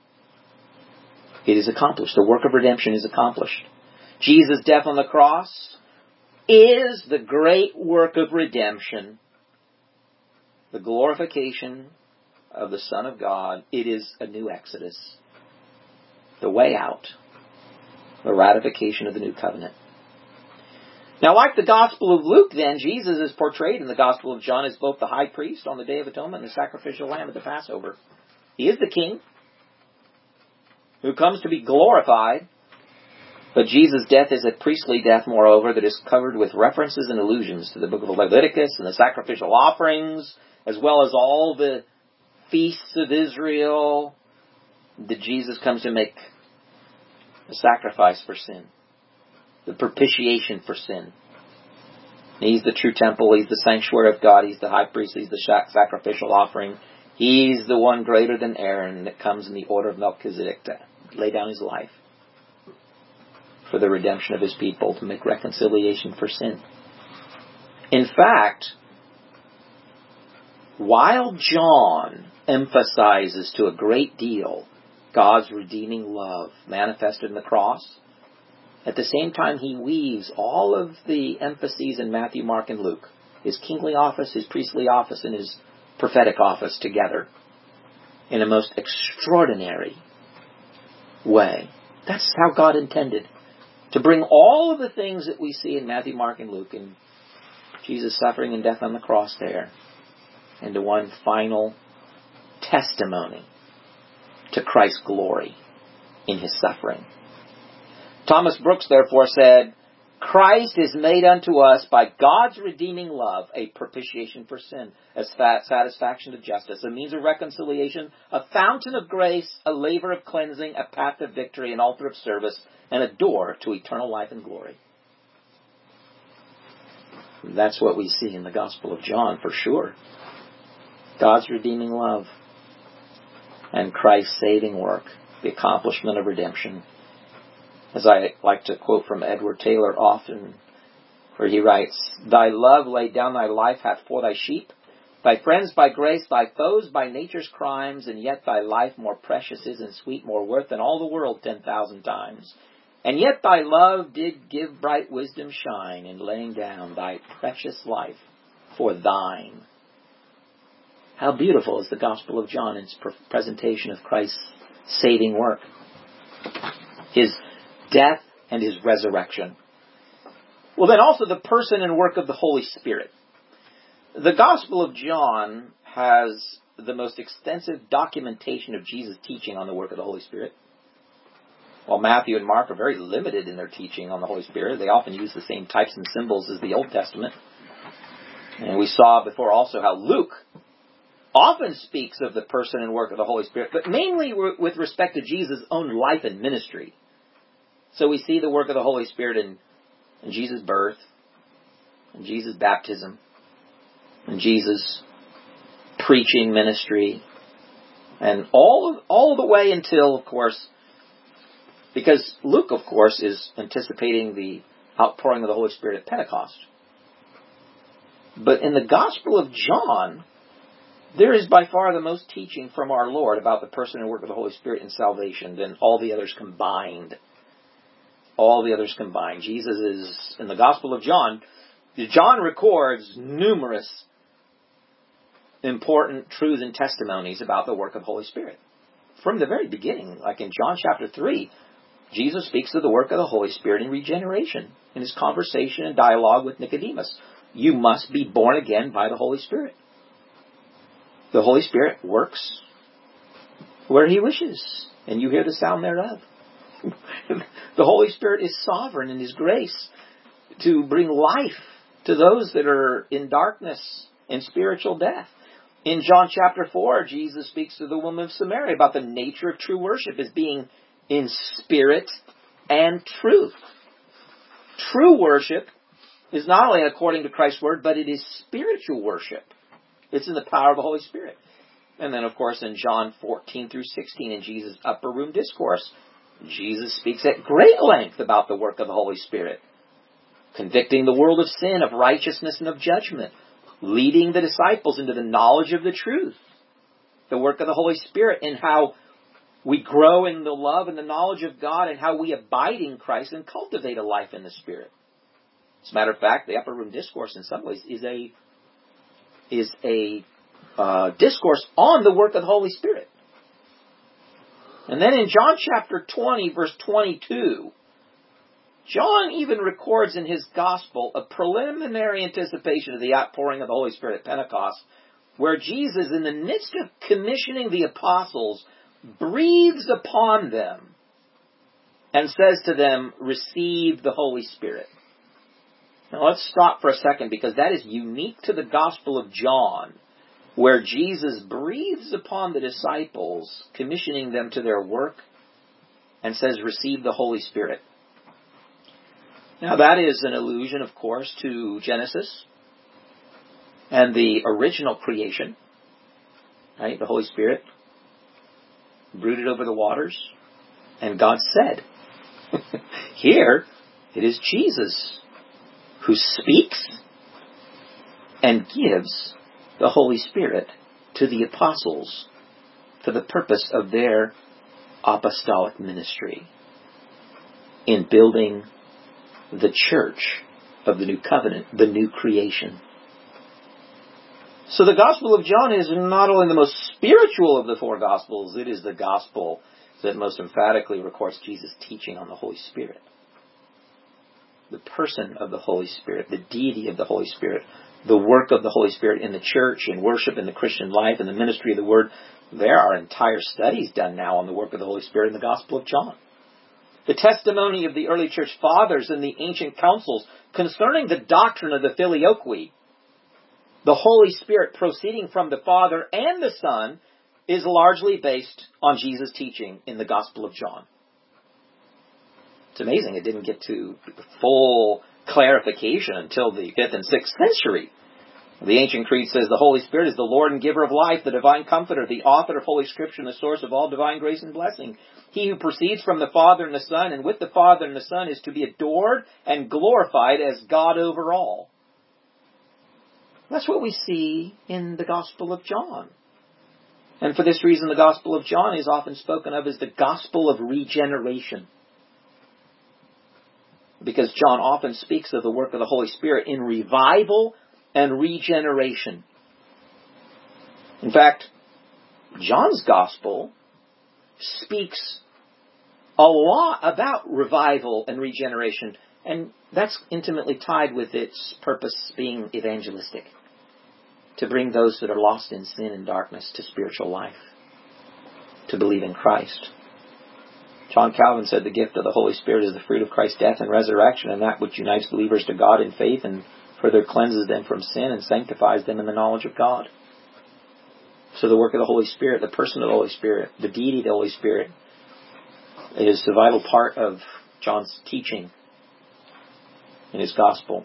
It is accomplished. The work of redemption is accomplished. Jesus' death on the cross is the great work of redemption, the glorification of the Son of God. It is a new Exodus, the way out, the ratification of the new covenant. Now, like the Gospel of Luke, then, Jesus is portrayed in the Gospel of John as both the high priest on the Day of Atonement and the sacrificial lamb at the Passover. He is the King who comes to be glorified, but Jesus' death is a priestly death, moreover, that is covered with references and allusions to the book of Leviticus and the sacrificial offerings, as well as all the feasts of Israel, that Jesus comes to make a sacrifice for sin. The propitiation for sin. He's the true temple. He's the sanctuary of God. He's the high priest. He's the sacrificial offering. He's the one greater than Aaron that comes in the order of Melchizedek to lay down his life for the redemption of his people, to make reconciliation for sin. In fact, while John emphasizes to a great deal God's redeeming love manifested in the cross, at the same time, he weaves all of the emphases in Matthew, Mark, and Luke, his kingly office, his priestly office, and his prophetic office together in a most extraordinary way. That's how God intended. to bring all of the things that we see in Matthew, Mark, and Luke, and Jesus' suffering and death on the cross there, into one final testimony to Christ's glory in his suffering. Thomas Brooks, therefore, said, Christ is made unto us by God's redeeming love a propitiation for sin, a satisfaction to justice, a means of reconciliation, a fountain of grace, a laver of cleansing, a path of victory, an altar of service, and a door to eternal life and glory. That's what we see in the Gospel of John, for sure. God's redeeming love and Christ's saving work, the accomplishment of redemption. As I like to quote from Edward Taylor often, where he writes, Thy love laid down thy life hath for thy sheep, thy friends by grace, thy foes by nature's crimes, and yet thy life more precious is and sweet, more worth than all the world 10,000 times. And yet thy love did give bright wisdom shine in laying down thy precious life for thine. How beautiful is the Gospel of John in its presentation of Christ's saving work, his death and his resurrection. Well, then also the person and work of the Holy Spirit. The Gospel of John has the most extensive documentation of Jesus' teaching on the work of the Holy Spirit. While Matthew and Mark are very limited in their teaching on the Holy Spirit, they often use the same types and symbols as the Old Testament. And we saw before also how Luke often speaks of the person and work of the Holy Spirit, but mainly with respect to Jesus' own life and ministry. So we see the work of the Holy Spirit in Jesus' birth, in Jesus' baptism, in Jesus' preaching ministry, and all the way until, of course, because Luke, of course, is anticipating the outpouring of the Holy Spirit at Pentecost. But in the Gospel of John, there is by far the most teaching from our Lord about the person and work of the Holy Spirit in salvation than all the others combined. All the others combined. Jesus is, in the Gospel of John, John records numerous important truths and testimonies about the work of the Holy Spirit. From the very beginning, like in John chapter 3, Jesus speaks of the work of the Holy Spirit in regeneration, in his conversation and dialogue with Nicodemus. You must be born again by the Holy Spirit. The Holy Spirit works where he wishes, and you hear the sound thereof. The Holy Spirit is sovereign in his grace to bring life to those that are in darkness and spiritual death. In John chapter 4, Jesus speaks to the woman of Samaria about the nature of true worship as being in spirit and truth. True worship is not only according to Christ's word, but it is spiritual worship. It's in the power of the Holy Spirit. And then, of course, in John 14 through 16, in Jesus' upper room discourse, Jesus speaks at great length about the work of the Holy Spirit, convicting the world of sin, of righteousness, and of judgment, leading the disciples into the knowledge of the truth, the work of the Holy Spirit, and how we grow in the love and the knowledge of God, and how we abide in Christ and cultivate a life in the Spirit. As a matter of fact, the upper room discourse in some ways is a discourse on the work of the Holy Spirit. And then in John chapter 20, verse 22, John even records in his gospel a preliminary anticipation of the outpouring of the Holy Spirit at Pentecost, where Jesus, in the midst of commissioning the apostles, breathes upon them and says to them, receive the Holy Spirit. Now let's stop for a second, because that is unique to the Gospel of John, where Jesus breathes upon the disciples, commissioning them to their work, and says, receive the Holy Spirit. Now that is an allusion, of course, to Genesis and the original creation. Right? The Holy Spirit brooded over the waters, and God said. Here, it is Jesus who speaks and gives the Holy Spirit to the apostles for the purpose of their apostolic ministry in building the church of the new covenant, the new creation. So the Gospel of John is not only the most spiritual of the four Gospels, it is the Gospel that most emphatically records Jesus' teaching on the Holy Spirit. the person of the Holy Spirit, the deity of the Holy Spirit, the work of the Holy Spirit in the church, in worship, in the Christian life, in the ministry of the Word. There are entire studies done now on the work of the Holy Spirit in the Gospel of John. The testimony of the early church fathers and the ancient councils concerning the doctrine of the filioque, the Holy Spirit proceeding from the Father and the Son, is largely based on Jesus' teaching in the Gospel of John. It's amazing it didn't get to full clarification until the 5th and 6th century. The ancient creed says the Holy Spirit is the Lord and giver of life, the divine comforter, the author of Holy Scripture, and the source of all divine grace and blessing. He who proceeds from the Father and the Son, and with the Father and the Son, is to be adored and glorified as God over all. That's what we see in the Gospel of John. And for this reason, the Gospel of John is often spoken of as the Gospel of regeneration. Because John often speaks of the work of the Holy Spirit in revival and regeneration. In fact, John's Gospel speaks a lot about revival and regeneration, and that's intimately tied with its purpose being evangelistic, to bring those that are lost in sin and darkness to spiritual life, to believe in Christ. John Calvin said the gift of the Holy Spirit is the fruit of Christ's death and resurrection, and that which unites believers to God in faith and further cleanses them from sin and sanctifies them in the knowledge of God. So the work of the Holy Spirit, the person of the Holy Spirit, the deity of the Holy Spirit, is the vital part of John's teaching in his gospel.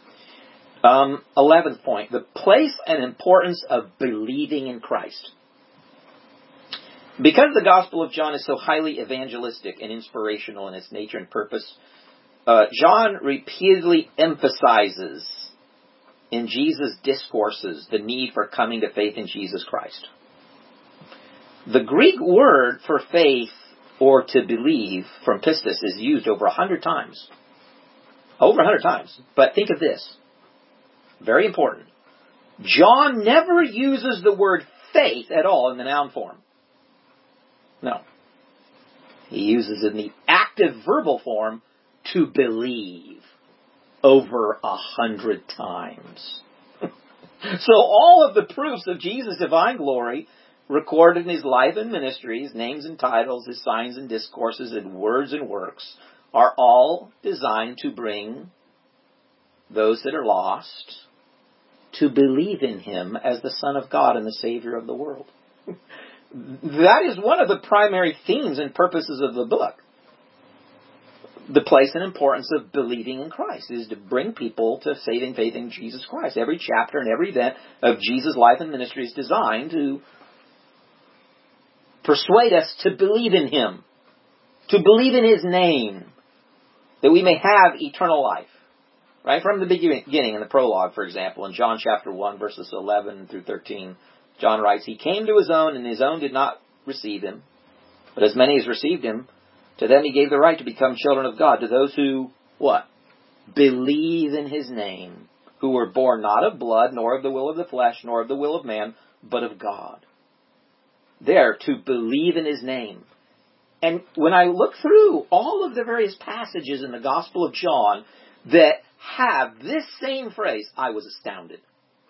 11th point, the place and importance of believing in Christ. Because the Gospel of John is so highly evangelistic and inspirational in its nature and purpose, John repeatedly emphasizes in Jesus' discourses the need for coming to faith in Jesus Christ. The Greek word for faith or to believe from pistis is used over 100 times. Over 100 times. But think of this. Very important. John never uses the word faith at all in the noun form. No. He uses it in the active verbal form, to believe, over 100 times. So all of the proofs of Jesus' divine glory recorded in his life and ministry, his names and titles, his signs and discourses, and words and works, are all designed to bring those that are lost to believe in him as the Son of God and the Savior of the world. That is one of the primary themes and purposes of the book. The place and importance of believing in Christ is to bring people to saving faith in Jesus Christ. Every chapter and every event of Jesus' life and ministry is designed to persuade us to believe in him, to believe in his name, that we may have eternal life. Right? From the beginning, in the prologue, for example, in John chapter 1, verses 11 through 13, John writes, "He came to his own, and his own did not receive him. But as many as received him, to them he gave the right to become children of God, to those who," what? "Believe in his name, who were born not of blood, nor of the will of the flesh, nor of the will of man, but of God." There, to believe in his name. And when I look through all of the various passages in the Gospel of John that have this same phrase, I was astounded.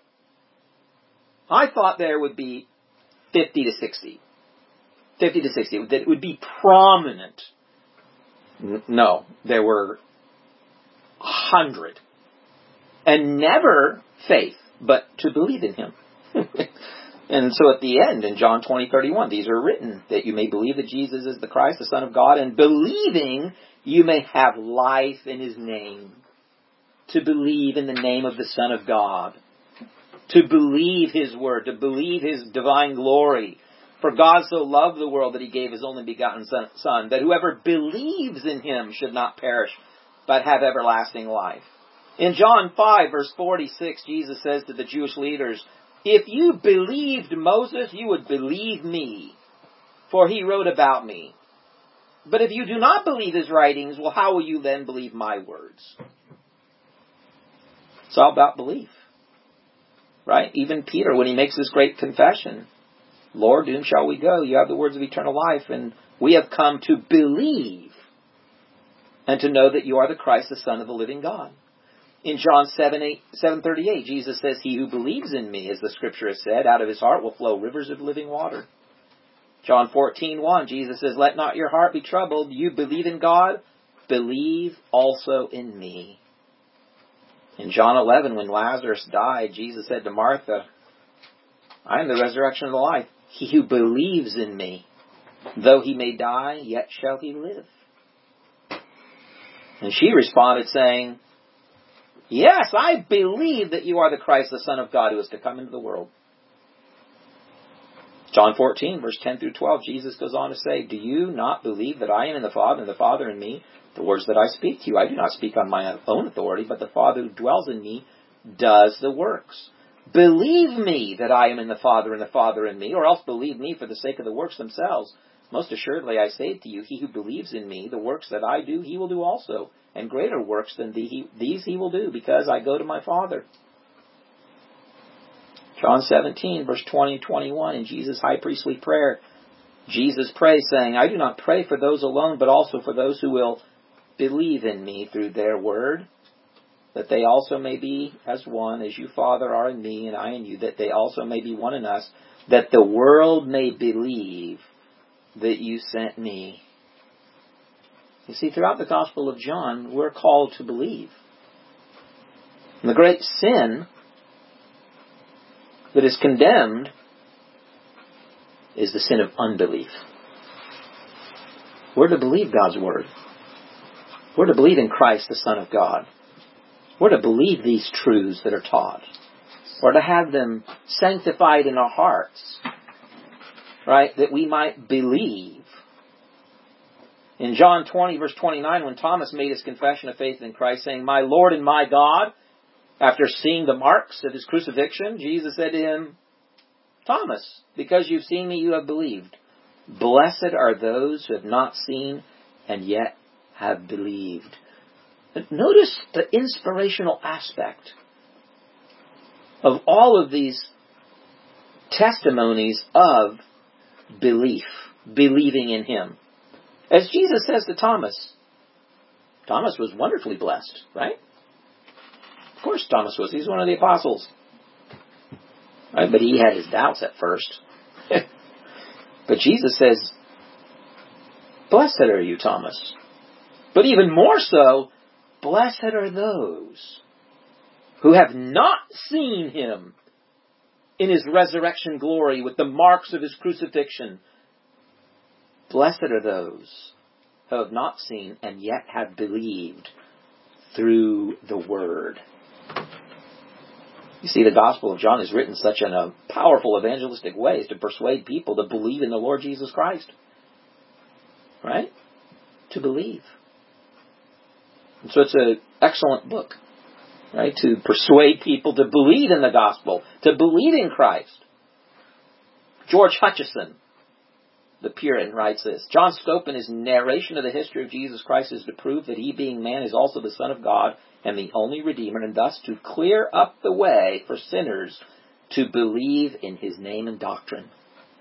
I thought there would be 50 to 60. 50 to 60. That it would be prominent. No, there were 100. And never faith, but to believe in him. And so at the end, in John 20:31, these are written, that you may believe that Jesus is the Christ, the Son of God, and believing you may have life in his name. To believe in the name of the Son of God. To believe his word, to believe his divine glory. For God so loved the world that he gave his only begotten Son, that whoever believes in him should not perish, but have everlasting life. In John 5, verse 46, Jesus says to the Jewish leaders, "If you believed Moses, you would believe me, for he wrote about me. But if you do not believe his writings, well, how will you then believe my words?" It's all about belief. Right? Even Peter, when he makes this great confession, "Lord, to whom shall we go? You have the words of eternal life, and we have come to believe and to know that you are the Christ, the Son of the living God. In John 7:38, Jesus says, he who believes in me, as the scripture has said, out of his heart will flow rivers of living water. John 14:1, Jesus says, let not your heart be troubled. You believe in God, believe also in me. In John 11, when Lazarus died, Jesus said to Martha, I am the resurrection and the life. He who believes in me, though he may die, yet shall he live. And she responded saying, yes, I believe that you are the Christ, the Son of God, who is to come into the world. John 14, verse 10 through 12, Jesus goes on to say, do you not believe that I am in the Father, and the Father in me? The words that I speak to you, I do not speak on my own authority, but the Father who dwells in me does the works. Believe me that I am in the Father, and the Father in me, or else believe me for the sake of the works themselves. Most assuredly I say to you, he who believes in me, the works that I do, he will do also, and greater works than these he will do, because I go to my Father. John 17, verse 20-21, in Jesus' high priestly prayer, Jesus prays, saying, I do not pray for those alone, but also for those who will believe in me through their word, that they also may be as one, as you, Father, are in me, and I in you, that they also may be one in us, that the world may believe that you sent me. You see, throughout the Gospel of John, we're called to believe. And the great sin that is condemned is the sin of unbelief. We're to believe God's word. We're to believe in Christ, the Son of God. We're to believe these truths that are taught. We're to have them sanctified in our hearts, right, that we might believe. In John 20, verse 29, when Thomas made his confession of faith in Christ, saying, my Lord and my God, after seeing the marks of his crucifixion, Jesus said to him, Thomas, because you've seen me, you have believed. Blessed are those who have not seen and yet have believed. But notice the inspirational aspect of all of these testimonies of belief, believing in him. As Jesus says to Thomas, Thomas was wonderfully blessed, right? Of course Thomas was. He's one of the apostles. Right? But he had his doubts at first. But Jesus says, blessed are you, Thomas. But even more so, blessed are those who have not seen him in his resurrection glory with the marks of his crucifixion. Blessed are those who have not seen and yet have believed through the word. You see, the Gospel of John is written such in a powerful evangelistic way as to persuade people to believe in the Lord Jesus Christ. Right? To believe. And so it's an excellent book. Right? To persuade people to believe in the Gospel. To believe in Christ. George Hutcheson, the Puritan, writes this. John Scope, in his narration of the history of Jesus Christ, is to prove that he, being man, is also the Son of God and the only Redeemer, and thus to clear up the way for sinners to believe in his name and doctrine.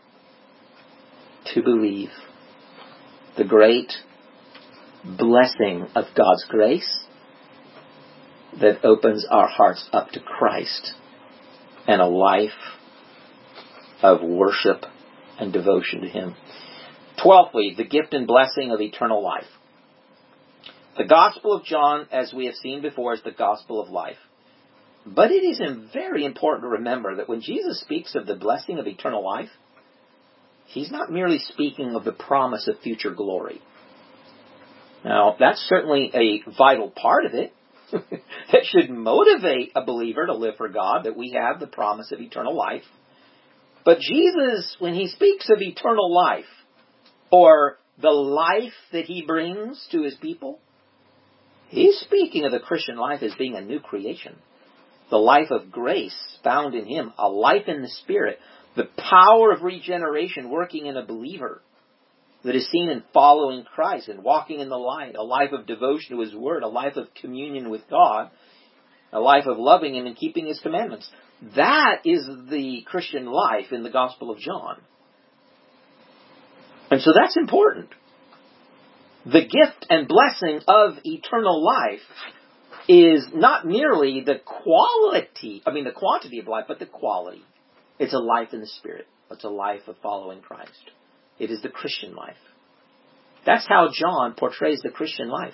To believe. The great blessing of God's grace that opens our hearts up to Christ and a life of worship and devotion to him. 12thly, the gift and blessing of eternal life. The Gospel of John, as we have seen before, is the Gospel of life. But it is very important to remember that when Jesus speaks of the blessing of eternal life, he's not merely speaking of the promise of future glory. Now, that's certainly a vital part of it that should motivate a believer to live for God, that we have the promise of eternal life. But Jesus, when he speaks of eternal life, or the life that he brings to his people, he's speaking of the Christian life as being a new creation. The life of grace found in him, a life in the Spirit, the power of regeneration working in a believer that is seen in following Christ and walking in the light, a life of devotion to his word, a life of communion with God, a life of loving him and keeping his commandments. That is the Christian life in the Gospel of John. And so that's important. The gift and blessing of eternal life is not merely the quantity of life, but the quality. It's a life in the Spirit. It's a life of following Christ. It is the Christian life. That's how John portrays the Christian life.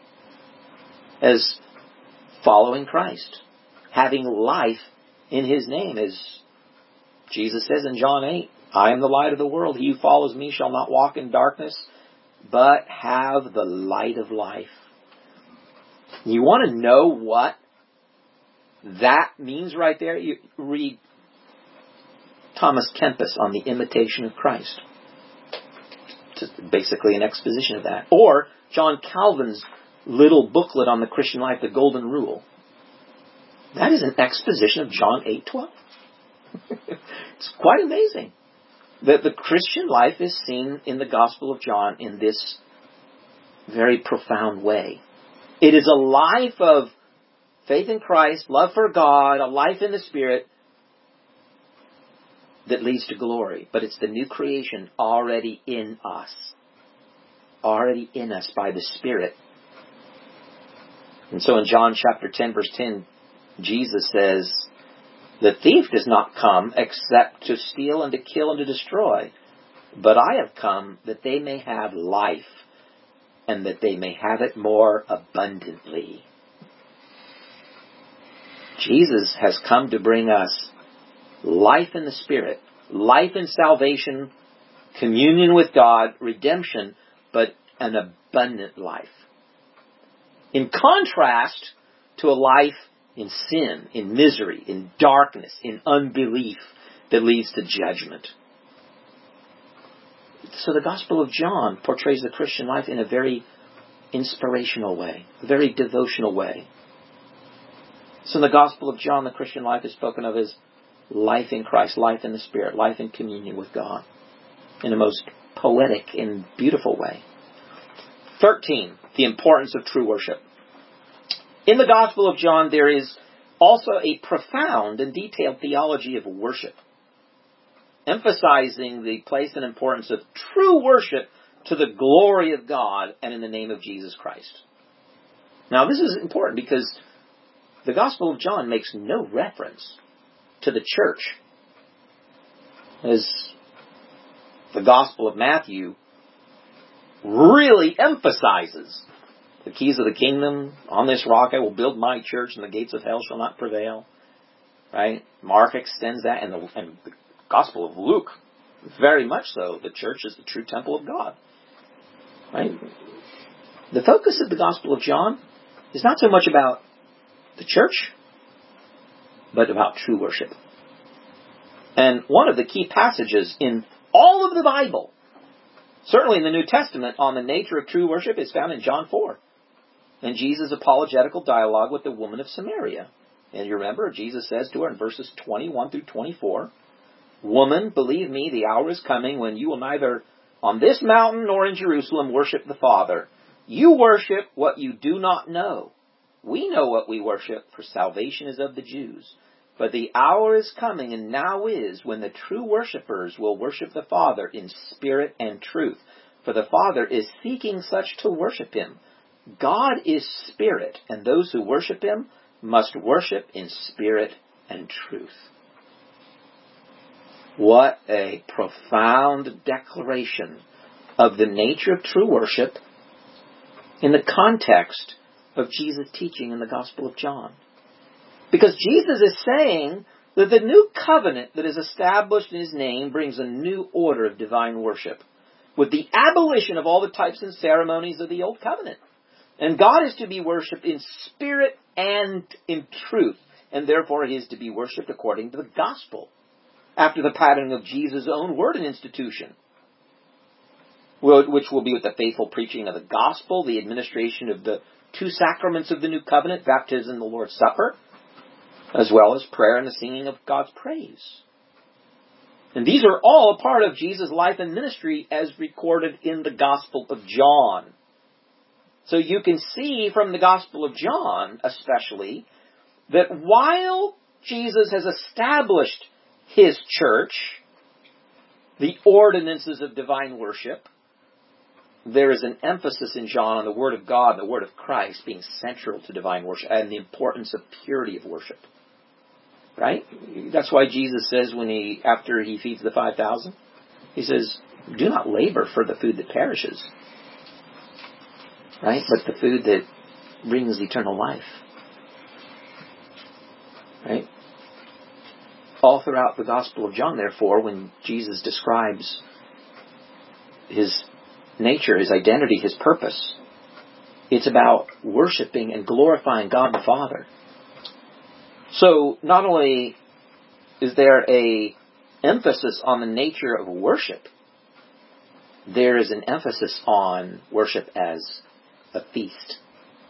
As following Christ. Having life in His name. As Jesus says in John 8, I am the light of the world. He who follows me shall not walk in darkness, but have the light of life. You want to know what that means right there? You read Thomas Kempis on the Imitation of Christ. Just basically an exposition of that. Or John Calvin's little booklet on the Christian life, The Golden Rule. That is an exposition of John 8:12. It's quite amazing that the Christian life is seen in the Gospel of John in this very profound way. It is a life of faith in Christ, love for God, a life in the Spirit that leads to glory. But it's the new creation already in us. Already in us by the Spirit. And so in John chapter 10, verse 10, Jesus says, the thief does not come except to steal and to kill and to destroy. But I have come that they may have life, and that they may have it more abundantly. Jesus has come to bring us life in the Spirit, life in salvation, communion with God, redemption, but an abundant life. In contrast to a life in sin, in misery, in darkness, in unbelief that leads to judgment. So the Gospel of John portrays the Christian life in a very inspirational way, a very devotional way. So in the Gospel of John, the Christian life is spoken of as life in Christ, life in the Spirit, life in communion with God, in a most poetic and beautiful way. 13, the importance of true worship. In the Gospel of John, there is also a profound and detailed theology of worship, emphasizing the place and importance of true worship to the glory of God and in the name of Jesus Christ. Now, this is important because the Gospel of John makes no reference to the church, as the Gospel of Matthew really emphasizes. The keys of the kingdom, on this rock I will build my church, and the gates of hell shall not prevail. Right? Mark extends that, and the Gospel of Luke, very much so. The church is the true temple of God. Right? The focus of the Gospel of John is not so much about the church, but about true worship. And one of the key passages in all of the Bible, certainly in the New Testament, on the nature of true worship is found in John 4. And Jesus' apologetical dialogue with the woman of Samaria. And you remember, Jesus says to her in verses 21 through 24, Woman, believe me, the hour is coming when you will neither on this mountain nor in Jerusalem worship the Father. You worship what you do not know. We know what we worship, for salvation is of the Jews. But the hour is coming, and now is, when the true worshippers will worship the Father in spirit and truth. For the Father is seeking such to worship Him. God is spirit, and those who worship Him must worship in spirit and truth. What a profound declaration of the nature of true worship in the context of Jesus' teaching in the Gospel of John. Because Jesus is saying that the new covenant that is established in His name brings a new order of divine worship, with the abolition of all the types and ceremonies of the old covenant. And God is to be worshipped in spirit and in truth, and therefore He is to be worshipped according to the gospel, after the pattern of Jesus' own word and institution, which will be with the faithful preaching of the gospel, the administration of the two sacraments of the new covenant, baptism and the Lord's Supper, as well as prayer and the singing of God's praise. And these are all a part of Jesus' life and ministry as recorded in the Gospel of John. So you can see from the Gospel of John, especially, that while Jesus has established His church, the ordinances of divine worship, there is an emphasis in John on the Word of God, the Word of Christ being central to divine worship, and the importance of purity of worship. Right? That's why Jesus says after he feeds the 5,000, he says, do not labor for the food that perishes, right? But the food that brings eternal life. Right? All throughout the Gospel of John, therefore, when Jesus describes his nature, his identity, his purpose, it's about worshiping and glorifying God the Father. So not only is there a emphasis on the nature of worship, there is an emphasis on worship as a feast.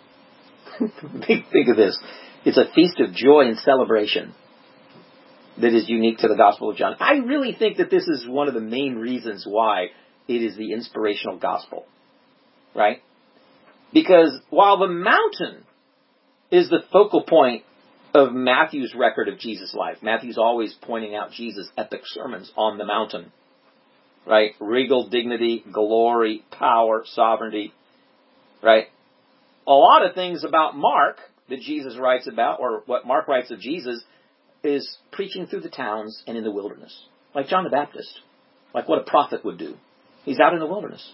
Think of this. It's a feast of joy and celebration that is unique to the Gospel of John. I really think that this is one of the main reasons why it is the inspirational gospel. Right? Because while the mountain is the focal point of Matthew's record of Jesus' life, Matthew's always pointing out Jesus' epic sermons on the mountain. Right? Regal dignity, glory, power, sovereignty. Right? A lot of things about Mark that Jesus writes about, or what Mark writes of Jesus, is preaching through the towns and in the wilderness. Like John the Baptist. Like what a prophet would do. He's out in the wilderness.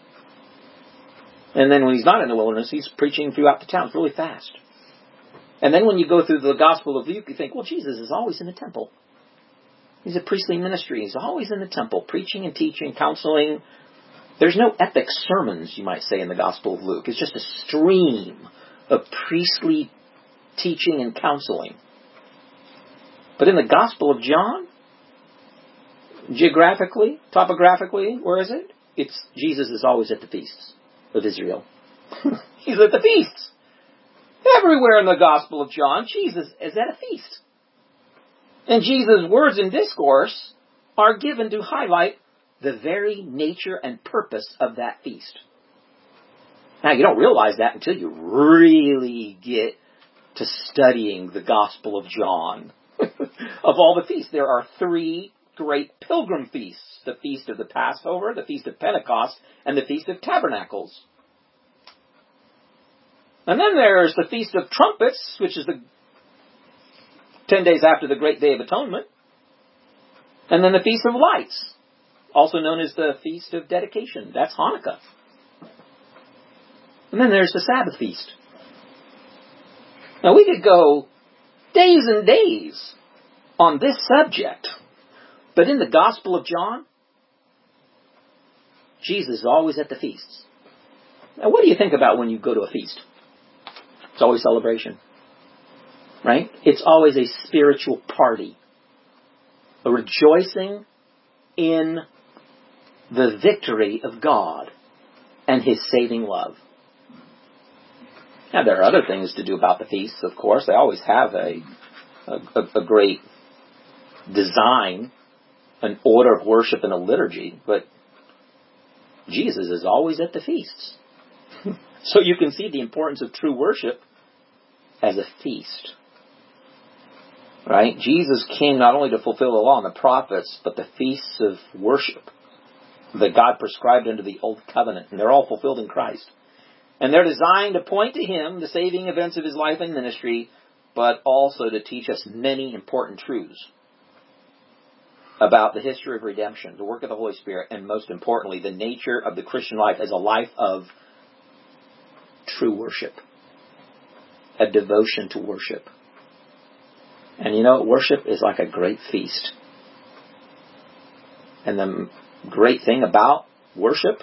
And then when he's not in the wilderness, he's preaching throughout the towns really fast. And then when you go through the Gospel of Luke, you think, well, Jesus is always in the temple. He's a priestly ministry. He's always in the temple, preaching and teaching, counseling. There's no epic sermons, you might say, in the Gospel of Luke. It's just a stream of priestly teaching and counseling. But in the Gospel of John, geographically, topographically, where is it? It's Jesus is always at the feasts of Israel. He's at the feasts. Everywhere in the Gospel of John, Jesus is at a feast. And Jesus' words in discourse are given to highlight the very nature and purpose of that feast. Now, you don't realize that until you really get to studying the Gospel of John. Of all the feasts, there are 3 great pilgrim feasts. The Feast of the Passover, the Feast of Pentecost, and the Feast of Tabernacles. And then there's the Feast of Trumpets, which is the 10 days after the Great Day of Atonement. And then the Feast of Lights, also known as the Feast of Dedication. That's Hanukkah. And then there's the Sabbath Feast. Now we could go days and days on this subject. But in the Gospel of John, Jesus is always at the feasts. Now what do you think about when you go to a feast? It's always celebration. Right? It's always a spiritual party. A rejoicing in the victory of God and His saving love. Now, there are other things to do about the feasts, of course. They always have a great design, an order of worship and a liturgy, but Jesus is always at the feasts. So you can see the importance of true worship as a feast. Right? Jesus came not only to fulfill the law and the prophets, but the feasts of worship that God prescribed under the Old Covenant. And they're all fulfilled in Christ. And they're designed to point to Him, the saving events of His life and ministry, but also to teach us many important truths about the history of redemption, the work of the Holy Spirit, and most importantly, the nature of the Christian life as a life of true worship. A devotion to worship. And you know, worship is like a great feast. And the great thing about worship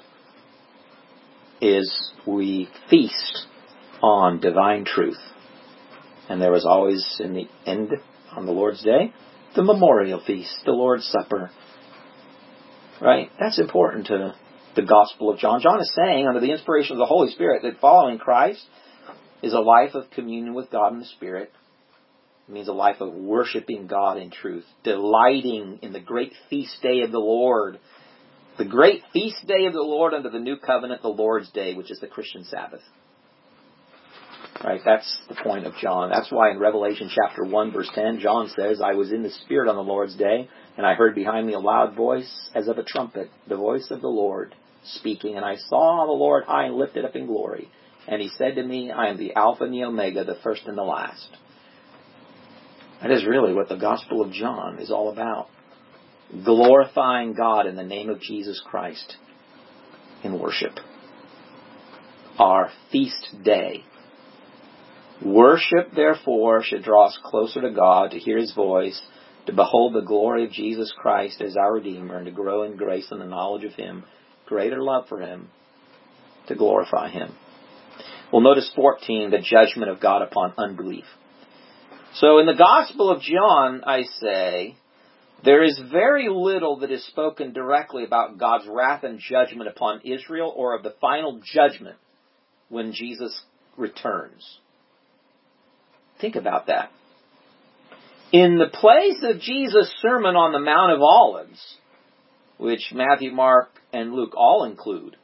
is we feast on divine truth. And there was always, in the end, on the Lord's Day, the memorial feast, the Lord's Supper. Right? That's important to the Gospel of John. John is saying, under the inspiration of the Holy Spirit, that following Christ is a life of communion with God in the Spirit. It means a life of worshiping God in truth, delighting in the great feast day of the Lord. The great feast day of the Lord under the new covenant, the Lord's Day, which is the Christian Sabbath. Right? That's the point of John. That's why in Revelation chapter 1, verse 10, John says, I was in the Spirit on the Lord's day, and I heard behind me a loud voice as of a trumpet, the voice of the Lord speaking. And I saw the Lord high and lifted up in glory. And he said to me, I am the Alpha and the Omega, the first and the last. That is really what the Gospel of John is all about. Glorifying God in the name of Jesus Christ in worship. Our feast day. Worship, therefore, should draw us closer to God, to hear His voice, to behold the glory of Jesus Christ as our Redeemer, and to grow in grace and the knowledge of Him, greater love for Him, to glorify Him. Well, notice 14, the judgment of God upon unbelief. So in the Gospel of John, I say, there is very little that is spoken directly about God's wrath and judgment upon Israel, or of the final judgment when Jesus returns. Think about that. In the place of Jesus' Sermon on the Mount of Olives, which Matthew, Mark, and Luke all include,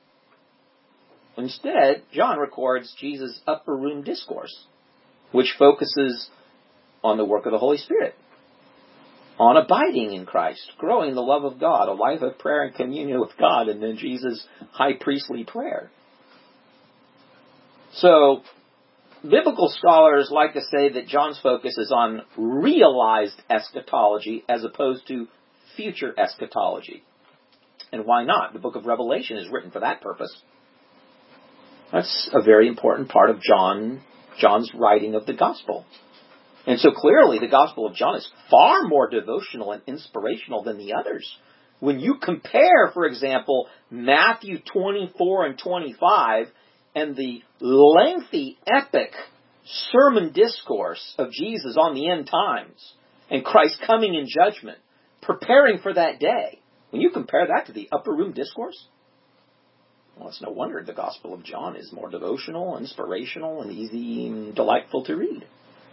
instead, John records Jesus' upper room discourse, which focuses on the work of the Holy Spirit, on abiding in Christ, growing in the love of God, a life of prayer and communion with God, and then Jesus' high priestly prayer. So, biblical scholars like to say that John's focus is on realized eschatology as opposed to future eschatology. And why not? The book of Revelation is written for that purpose. That's a very important part of John's writing of the gospel. And so clearly the Gospel of John is far more devotional and inspirational than the others. When you compare, for example, Matthew 24 and 25 and the lengthy, epic sermon discourse of Jesus on the end times and Christ coming in judgment, preparing for that day, when you compare that to the upper room discourse, well, it's no wonder the Gospel of John is more devotional, inspirational, and easy and delightful to read.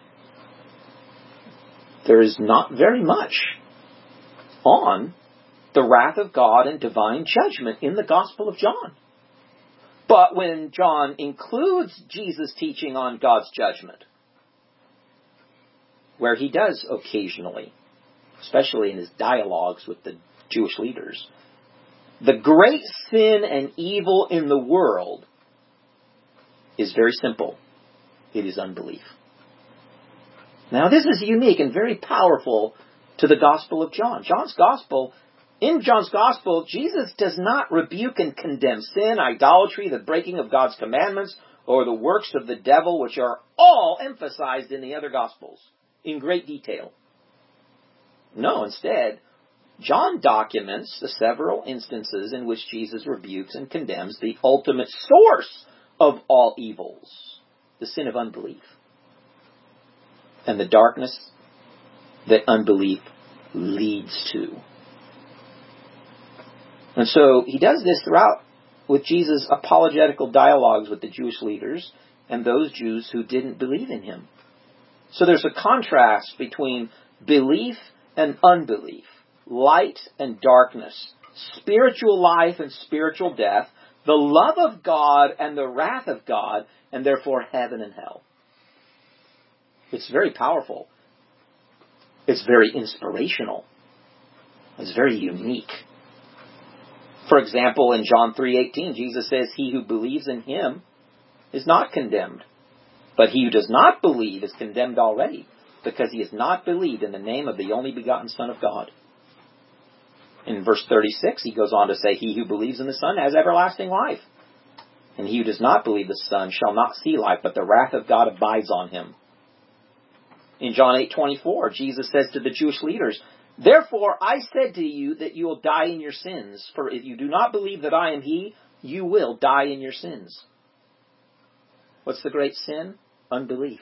There is not very much on the wrath of God and divine judgment in the Gospel of John. But when John includes Jesus' teaching on God's judgment, where he does occasionally, especially in his dialogues with the Jewish leaders, the great sin and evil in the world is very simple. It is unbelief. Now, this is unique and very powerful to the Gospel of John. In John's Gospel, Jesus does not rebuke and condemn sin, idolatry, the breaking of God's commandments, or the works of the devil, which are all emphasized in the other Gospels in great detail. No, instead, John documents the several instances in which Jesus rebukes and condemns the ultimate source of all evils, the sin of unbelief, and the darkness that unbelief leads to. And so he does this throughout with Jesus' apologetical dialogues with the Jewish leaders and those Jews who didn't believe in him. So there's a contrast between belief and unbelief, light and darkness, spiritual life and spiritual death, the love of God and the wrath of God, and therefore heaven and hell. It's very powerful. It's very inspirational. It's very unique. For example, in John 3:18, Jesus says, "He who believes in him is not condemned. But he who does not believe is condemned already, because he has not believed in the name of the only begotten Son of God." In verse 36, he goes on to say, "He who believes in the Son has everlasting life. And he who does not believe the Son shall not see life, but the wrath of God abides on him." In John 8:24, Jesus says to the Jewish leaders, "Therefore I said to you that you will die in your sins. For if you do not believe that I am he, you will die in your sins." What's the great sin? Unbelief.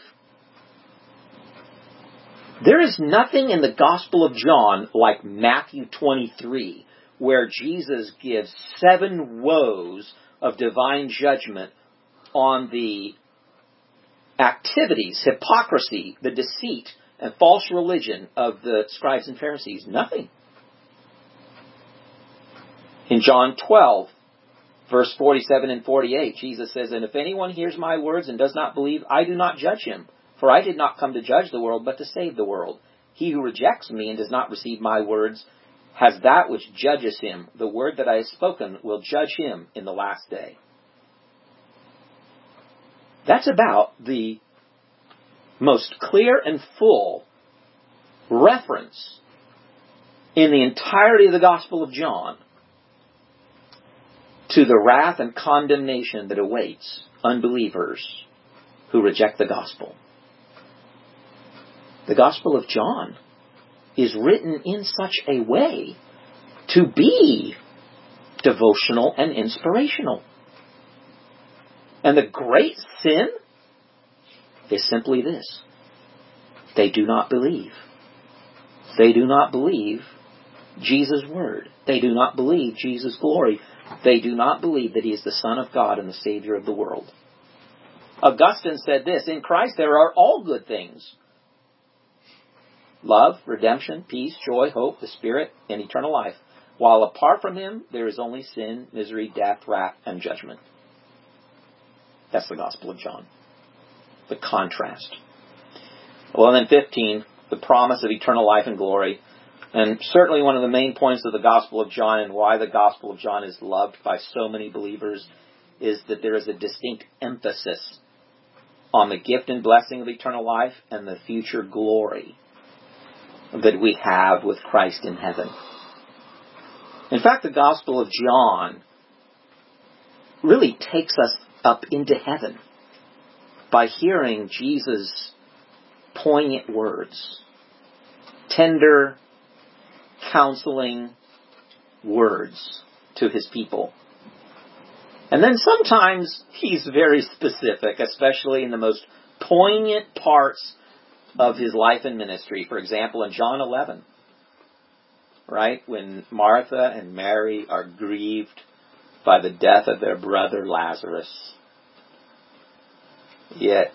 There is nothing in the Gospel of John like Matthew 23, where Jesus gives 7 woes of divine judgment on the activities, hypocrisy, the deceit, and false religion of the scribes and Pharisees. Nothing. In John 12, Verse 47 and 48, Jesus says, "And if anyone hears my words and does not believe, I do not judge him. For I did not come to judge the world, but to save the world. He who rejects me and does not receive my words has that which judges him. The word that I have spoken will judge him in the last day." That's about the most clear and full reference in the entirety of the Gospel of John to the wrath and condemnation that awaits unbelievers who reject the gospel. The Gospel of John is written in such a way to be devotional and inspirational. And the great sin is simply this: they do not believe. They do not believe Jesus' word. They do not believe Jesus' glory. They do not believe that he is the Son of God and the Savior of the world. Augustine said this: "In Christ there are all good things: love, redemption, peace, joy, hope, the Spirit, and eternal life. While apart from him, there is only sin, misery, death, wrath, and judgment." That's the Gospel of John. The contrast. Well, and then 15, the promise of eternal life and glory. And certainly one of the main points of the Gospel of John, and why the Gospel of John is loved by so many believers, is that there is a distinct emphasis on the gift and blessing of eternal life and the future glory that we have with Christ in heaven. In fact, the Gospel of John really takes us up into heaven by hearing Jesus' poignant words, tender, counseling words to his people. And then sometimes he's very specific, especially in the most poignant parts of his life and ministry. For example, in John 11, right, when Martha and Mary are grieved by the death of their brother Lazarus. Yet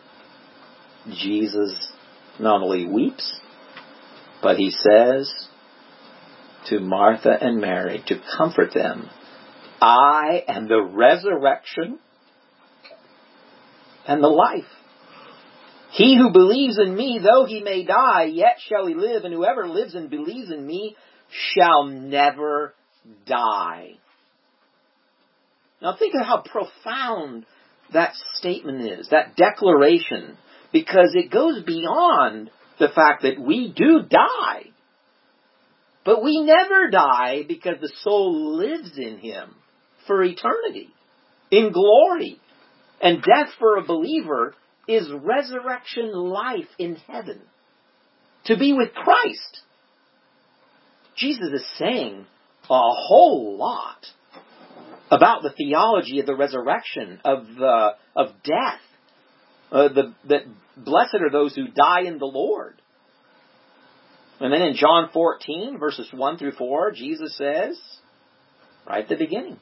Jesus not only weeps, but he says to Martha and Mary to comfort them, "I am the resurrection and the life. He who believes in me, though he may die, yet shall he live, and whoever lives and believes in me shall never die." Now think of how profound that statement is, that declaration, because it goes beyond the fact that we do die. But we never die because the soul lives in him for eternity, in glory. And death for a believer is resurrection life in heaven, to be with Christ. Jesus is saying a whole lot about the theology of the resurrection, of death. That blessed are those who die in the Lord. And then in John 14, verses 1 through 4, Jesus says, right at the beginning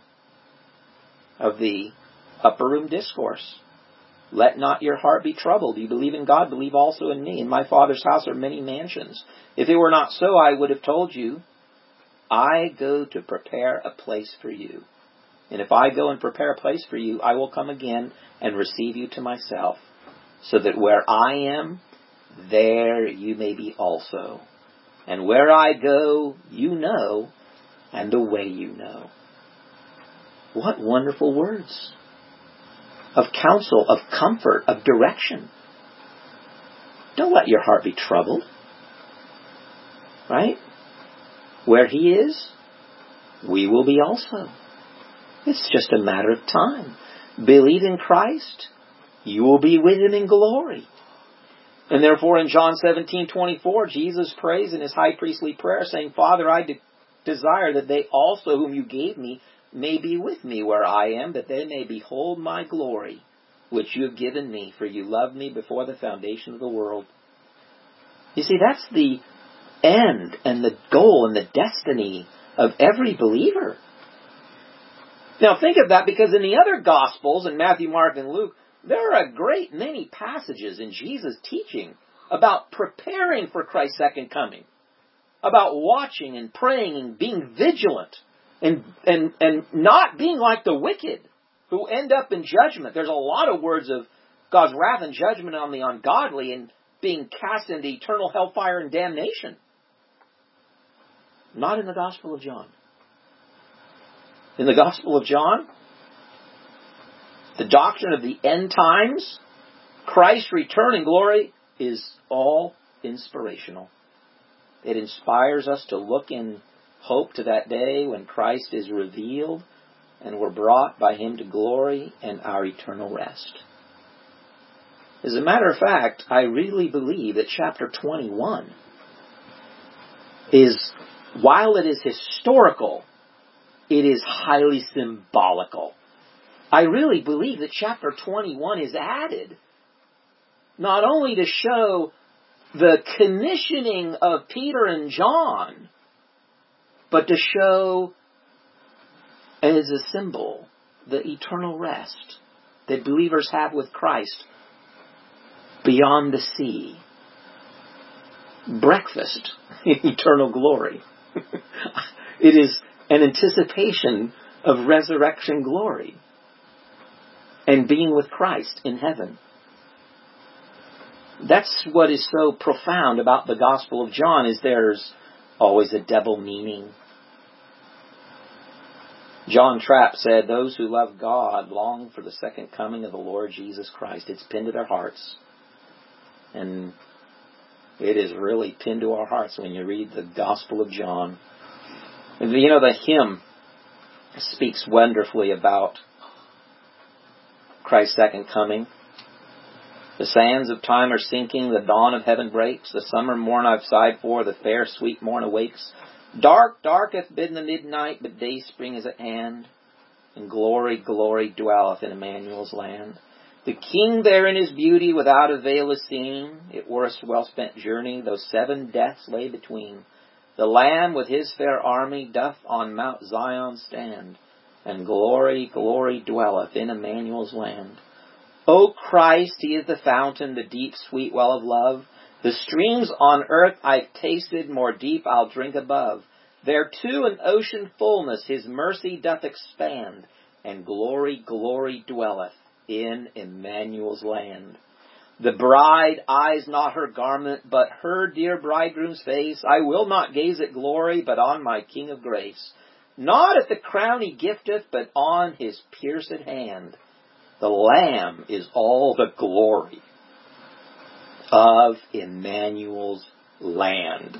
of the upper room discourse, "Let not your heart be troubled. You believe in God, believe also in me. In my Father's house are many mansions. If it were not so, I would have told you. I go to prepare a place for you. And if I go and prepare a place for you, I will come again and receive you to myself, so that where I am, there you may be also. And where I go, you know, and the way you know." What wonderful words of counsel, of comfort, of direction. Don't let your heart be troubled. Right? Where he is, we will be also. It's just a matter of time. Believe in Christ, you will be with him in glory. And therefore in John 17:24, Jesus prays in his high priestly prayer, saying, "Father, I desire that they also whom you gave me may be with me where I am, that they may behold my glory, which you have given me, for you loved me before the foundation of the world." You see, that's the end and the goal and the destiny of every believer. Now think of that, because in the other Gospels, in Matthew, Mark, and Luke, there are a great many passages in Jesus' teaching about preparing for Christ's second coming, about watching and praying and being vigilant And not being like the wicked who end up in judgment. There's a lot of words of God's wrath and judgment on the ungodly and being cast into eternal hellfire and damnation. Not in the Gospel of John. In the Gospel of John, the doctrine of the end times, Christ's return in glory, is all inspirational. It inspires us to look in hope to that day when Christ is revealed and we're brought by Him to glory and our eternal rest. As a matter of fact, I really believe that chapter 21 is, while it is historical, it is highly symbolical. I really believe that chapter 21 is added not only to show the commissioning of Peter and John, but to show as a symbol the eternal rest that believers have with Christ beyond the sea. Breakfast in eternal glory. It is an anticipation of resurrection glory and being with Christ in heaven. That's what is so profound about the Gospel of John, is there's always a double meaning. John Trapp said, those who love God long for the second coming of the Lord Jesus Christ. It's pinned to their hearts. And it is really pinned to our hearts when you read the Gospel of John. You know, the hymn speaks wonderfully about Christ's second coming. The sands of time are sinking, the dawn of heaven breaks, the summer morn I've sighed for, the fair sweet morn awakes. Dark, dark hath been the midnight, but day spring is at hand, and glory, glory dwelleth in Emmanuel's land. The King there in His beauty without a veil is seen. It were a well-spent journey, though 7 deaths lay between. The Lamb with His fair army doth on Mount Zion stand, and glory, glory dwelleth in Emmanuel's land. O Christ, He is the fountain, the deep sweet well of love. The streams on earth I've tasted, more deep I'll drink above. There too an ocean fullness His mercy doth expand, and glory, glory dwelleth in Emmanuel's land. The bride eyes not her garment, but her dear bridegroom's face. I will not gaze at glory, but on my King of grace. Not at the crown He gifteth, but on His pierced hand. The Lamb is all the glory of Emmanuel's land.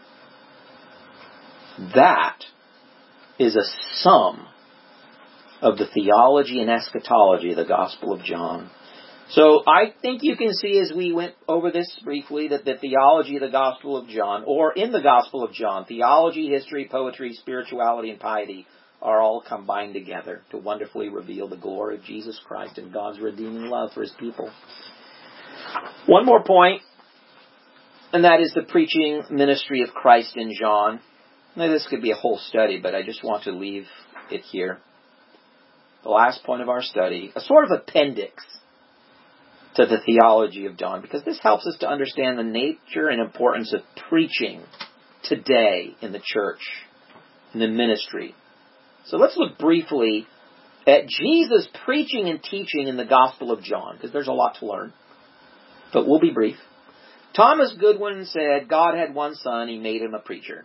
That is a sum of the theology and eschatology of the Gospel of John. So I think you can see, as we went over this briefly, that the theology of the Gospel of John, or in the Gospel of John, theology, history, poetry, spirituality, and piety are all combined together to wonderfully reveal the glory of Jesus Christ and God's redeeming love for His people. One more point, and that is the preaching ministry of Christ in John. Now, this could be a whole study, but I just want to leave it here. The last point of our study, a sort of appendix to the theology of John, because this helps us to understand the nature and importance of preaching today in the church, in the ministry. So let's look briefly at Jesus' preaching and teaching in the Gospel of John, because there's a lot to learn. But we'll be brief. Thomas Goodwin said, God had one son, He made Him a preacher.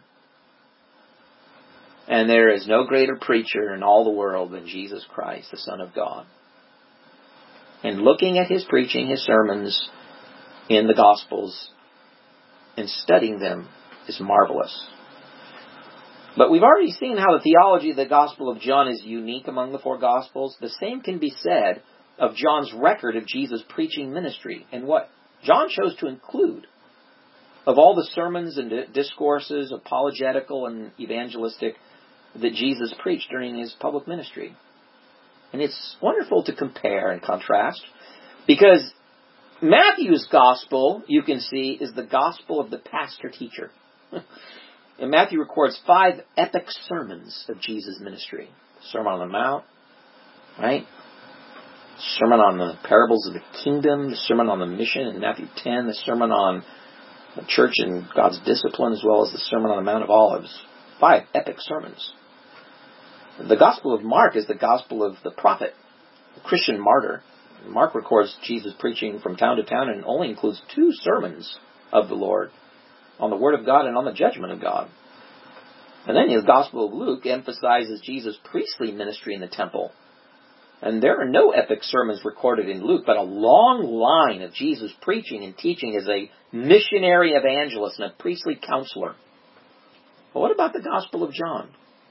And there is no greater preacher in all the world than Jesus Christ, the Son of God. And looking at His preaching, His sermons in the Gospels, and studying them is marvelous. But we've already seen how the theology of the Gospel of John is unique among the 4 Gospels. The same can be said of John's record of Jesus' preaching ministry and what John chose to include of all the sermons and discourses, apologetical and evangelistic, that Jesus preached during His public ministry. And it's wonderful to compare and contrast, because Matthew's Gospel, you can see, is the Gospel of the pastor-teacher. And Matthew records 5 epic sermons of Jesus' ministry. Sermon on the Mount, right? Sermon on the parables of the kingdom, the sermon on the mission in Matthew 10, the sermon on the church and God's discipline, as well as the Sermon on the Mount of Olives. 5 epic sermons. The Gospel of Mark is the Gospel of the prophet, the Christian martyr. Mark records Jesus preaching from town to town and only includes 2 sermons of the Lord on the Word of God and on the judgment of God. And then the Gospel of Luke emphasizes Jesus' priestly ministry in the temple. And there are no epic sermons recorded in Luke, but a long line of Jesus preaching and teaching as a missionary evangelist and a priestly counselor. But what about the Gospel of John?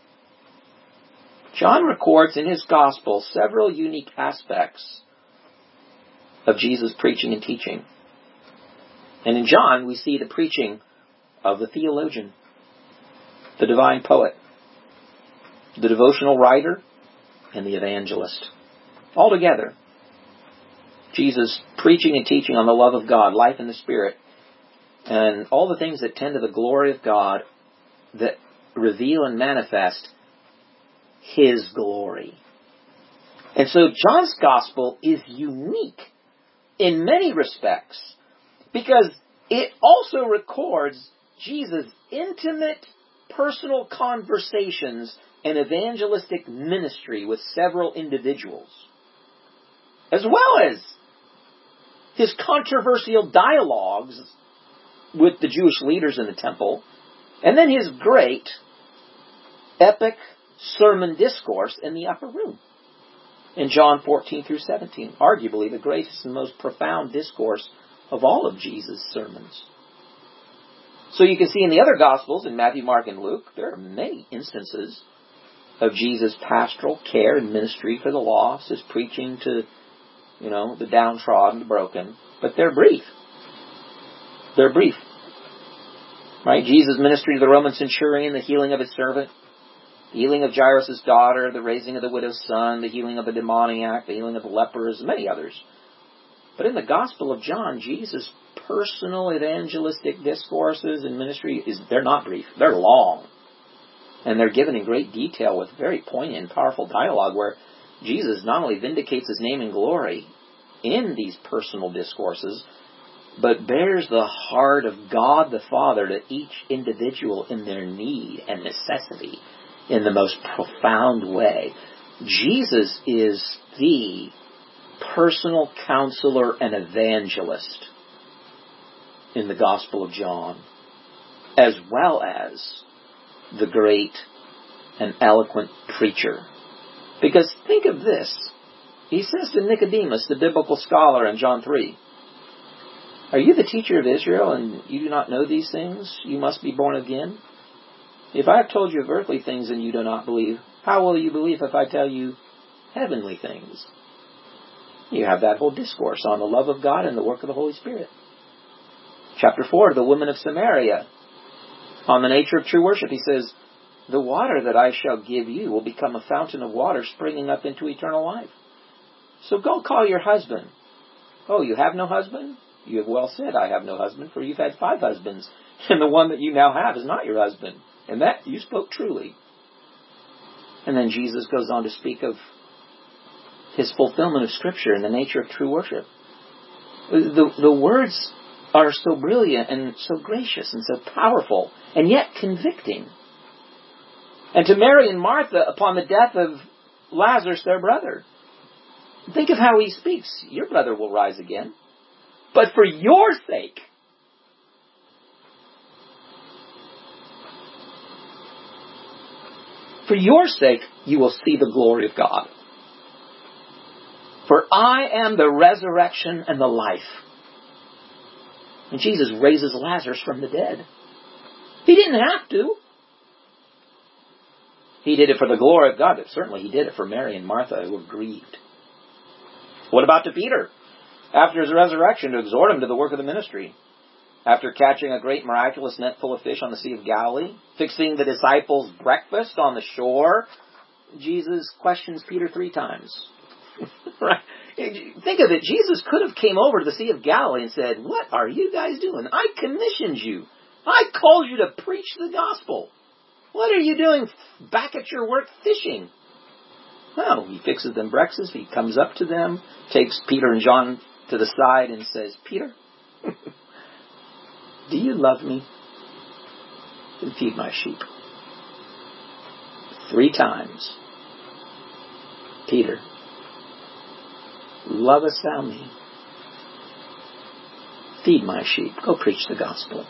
John records in his Gospel several unique aspects of Jesus' preaching and teaching. And in John, we see the preaching of the theologian, the divine poet, the devotional writer, and the evangelist. All together, Jesus preaching and teaching on the love of God, life in the Spirit, and all the things that tend to the glory of God that reveal and manifest His glory. And so John's Gospel is unique in many respects because it also records Jesus' intimate personal conversations and evangelistic ministry with several individuals, as well as his controversial dialogues with the Jewish leaders in the temple, and then his great epic sermon discourse in the upper room in John 14 through 17, arguably the greatest and most profound discourse of all of Jesus' sermons. So you can see in the other Gospels, in Matthew, Mark, and Luke, there are many instances of Jesus' pastoral care and ministry for the lost, his preaching to, the downtrodden, the broken. But they're brief. They're brief. Right? Jesus' ministry to the Roman centurion, the healing of his servant, the healing of Jairus' daughter, the raising of the widow's son, the healing of the demoniac, the healing of the lepers, and many others. But in the Gospel of John, Jesus' personal evangelistic discourses and ministry, they're not brief. They're long. And they're given in great detail with very poignant and powerful dialogue where Jesus not only vindicates his name and glory in these personal discourses, but bears the heart of God the Father to each individual in their need and necessity in the most profound way. Jesus is the personal counselor and evangelist in the Gospel of John, as well as the great and eloquent preacher. Because think of this. He says to Nicodemus, the biblical scholar in John 3, "Are you the teacher of Israel and you do not know these things? You must be born again. If I have told you of earthly things and you do not believe, how will you believe if I tell you heavenly things?" You have that whole discourse on the love of God and the work of the Holy Spirit. Chapter 4, the woman of Samaria, on the nature of true worship, he says, "The water that I shall give you will become a fountain of water springing up into eternal life. So go call your husband." "Oh, you have no husband? You have well said, I have no husband, for you've had 5 husbands, and the one that you now have is not your husband. And that you spoke truly." And then Jesus goes on to speak of his fulfillment of Scripture and the nature of true worship. The words are so brilliant and so gracious and so powerful, and yet convicting. And to Mary and Martha, upon the death of Lazarus, their brother, think of how he speaks. "Your brother will rise again. But for your sake, you will see the glory of God. For I am the resurrection and the life." And Jesus raises Lazarus from the dead. He didn't have to. He did it for the glory of God, but certainly he did it for Mary and Martha, who were grieved. What about to Peter? After his resurrection, to exhort him to the work of the ministry. After catching a great miraculous net full of fish on the Sea of Galilee, fixing the disciples' breakfast on the shore, Jesus questions Peter 3 times. Right? Think of it. Jesus could have came over to the Sea of Galilee and said, "What are you guys doing? I commissioned you. I called you to preach the gospel. What are you doing back at your work fishing?" No, he fixes them breakfast. He comes up to them, takes Peter and John to the side and says, "Peter, do you love me? Then feed my sheep." 3 times Peter, lovest thou me? Feed my sheep. Go preach the gospel.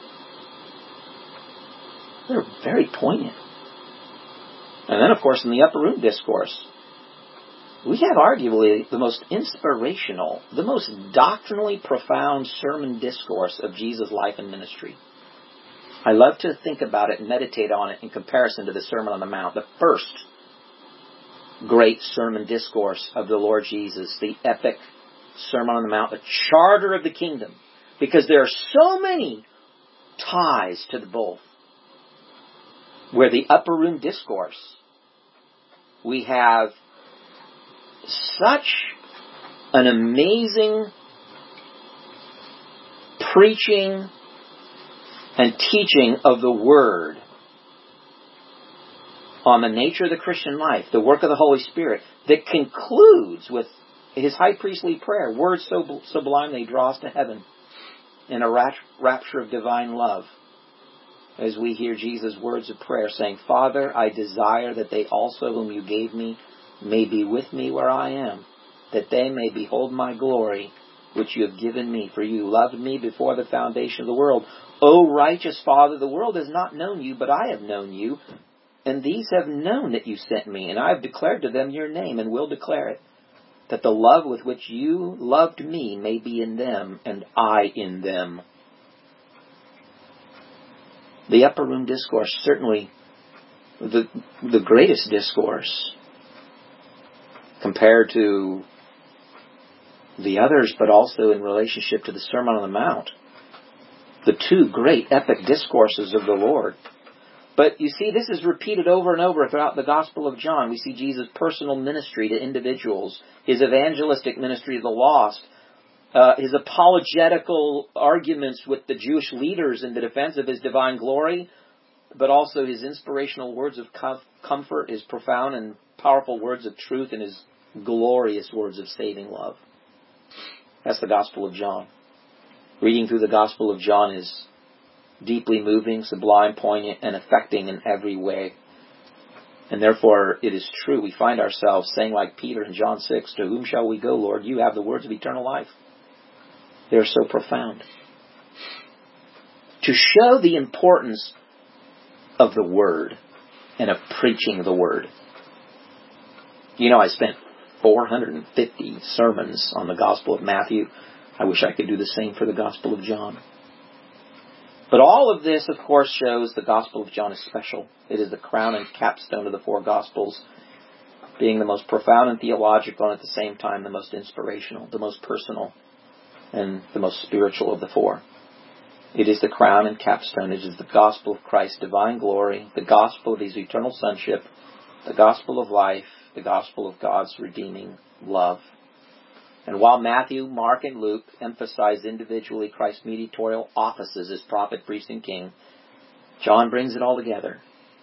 They're very poignant. And then, of course, in the Upper Room Discourse, we have arguably the most inspirational, the most doctrinally profound sermon discourse of Jesus' life and ministry. I love to think about it and meditate on it in comparison to the Sermon on the Mount, the first great sermon discourse of the Lord Jesus, the epic Sermon on the Mount, the charter of the kingdom, because there are so many ties to the both. Where the Upper Room Discourse, we have such an amazing preaching and teaching of the Word on the nature of the Christian life, the work of the Holy Spirit, that concludes with His high priestly prayer, words so sublime they draw us to heaven in a rapture of divine love. As we hear Jesus' words of prayer saying, Father, I desire that they also whom you gave me may be with me where I am, that they may behold my glory, which you have given me. For you loved me before the foundation of the world. O righteous Father, the world has not known you, but I have known you. And these have known that you sent me, and I have declared to them your name, and will declare it, that the love with which you loved me may be in them, and I in them. The Upper Room Discourse, certainly the greatest discourse compared to the others, but also in relationship to the Sermon on the Mount. The two great epic discourses of the Lord. But you see, this is repeated over and over throughout the Gospel of John. We see Jesus' personal ministry to individuals, His evangelistic ministry to the lost, His apologetical arguments with the Jewish leaders in the defense of His divine glory, but also His inspirational words of comfort, His profound and powerful words of truth, and His glorious words of saving love. That's the Gospel of John. Reading through the Gospel of John is deeply moving, sublime, poignant, and affecting in every way. And therefore, it is true, we find ourselves saying like Peter in John 6, to whom shall we go, Lord? You have the words of eternal life. They are so profound. To show the importance of the Word and of preaching the Word. You know, I spent 450 sermons on the Gospel of Matthew. I wish I could do the same for the Gospel of John. But all of this, of course, shows the Gospel of John is special. It is the crown and capstone of the four Gospels, being the most profound and theological, and at the same time the most inspirational, the most personal, and the most spiritual of the four. It is the crown and capstone. It is the gospel of Christ's divine glory, the gospel of His eternal sonship, the gospel of life, the gospel of God's redeeming love. And while Matthew, Mark, and Luke emphasize individually Christ's mediatorial offices as prophet, priest, and king, John brings it all together,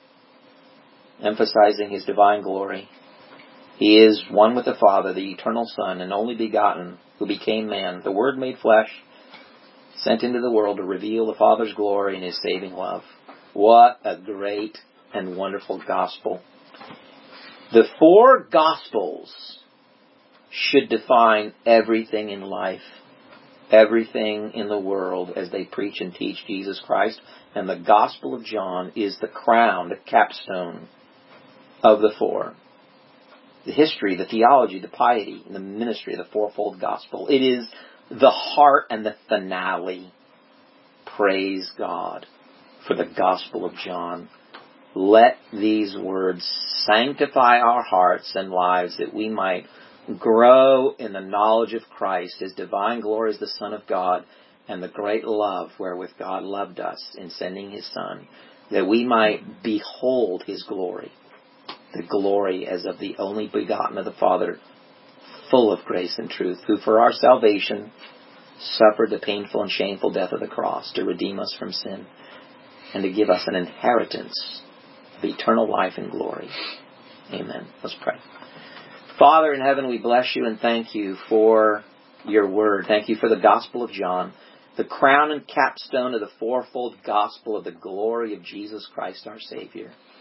emphasizing His divine glory. He is one with the Father, the eternal Son, and only begotten, who became man, the Word made flesh, sent into the world to reveal the Father's glory and His saving love. What a great and wonderful gospel. The four Gospels should define everything in life, everything in the world as they preach and teach Jesus Christ. And the Gospel of John is the crown, the capstone of the four. The history, the theology, the piety, and the ministry of the fourfold gospel. It is the heart and the finale. Praise God for the Gospel of John. Let these words sanctify our hearts and lives, that we might grow in the knowledge of Christ, His divine glory as the Son of God, and the great love wherewith God loved us in sending His Son, that we might behold His glory, the glory as of the only begotten of the Father, full of grace and truth, who for our salvation suffered the painful and shameful death of the cross to redeem us from sin and to give us an inheritance of eternal life and glory. Amen. Let's pray. Father in heaven, we bless You and thank You for Your word. Thank You for the Gospel of John, the crown and capstone of the fourfold gospel of the glory of Jesus Christ our Savior.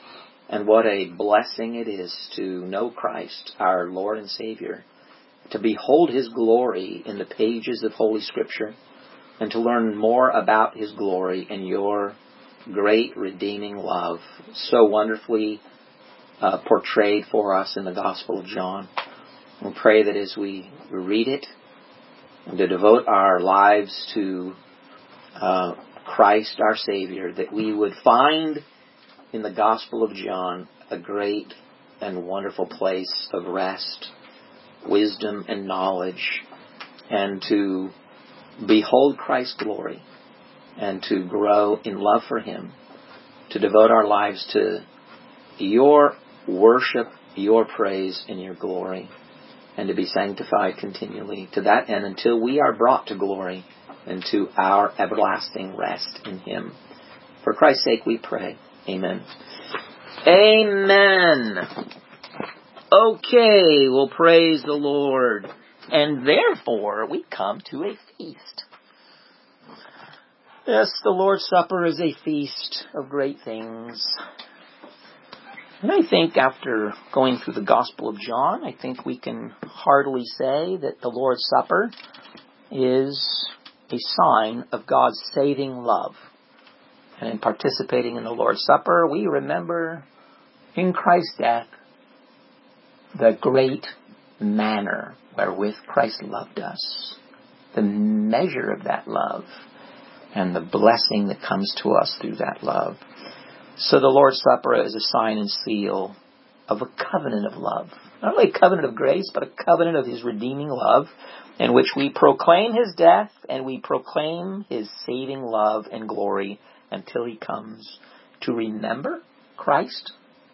And what a blessing it is to know Christ, our Lord and Savior, to behold His glory in the pages of Holy Scripture, and to learn more about His glory and your great redeeming love, so wonderfully portrayed for us in the Gospel of John. We pray that as we read it, and to devote our lives to Christ our Savior, that we would find in the Gospel of John a great and wonderful place of rest, wisdom, and knowledge, and to behold Christ's glory, and to grow in love for Him, to devote our lives to your worship, your praise, and your glory, and to be sanctified continually to that end until we are brought to glory and to our everlasting rest in Him. For Christ's sake we pray. Amen. Amen. Okay, well, praise the Lord. And therefore, we come to a feast. Yes, the Lord's Supper is a feast of great things. And I think after going through the Gospel of John, I think we can heartily say that the Lord's Supper is a sign of God's saving love. And in participating in the Lord's Supper, we remember in Christ's death the great manner wherewith Christ loved us, the measure of that love, and the blessing that comes to us through that love. So the Lord's Supper is a sign and seal of a covenant of love. Not only a covenant of grace, but a covenant of His redeeming love, in which we proclaim His death and we proclaim His saving love and glory until He comes, to remember Christ,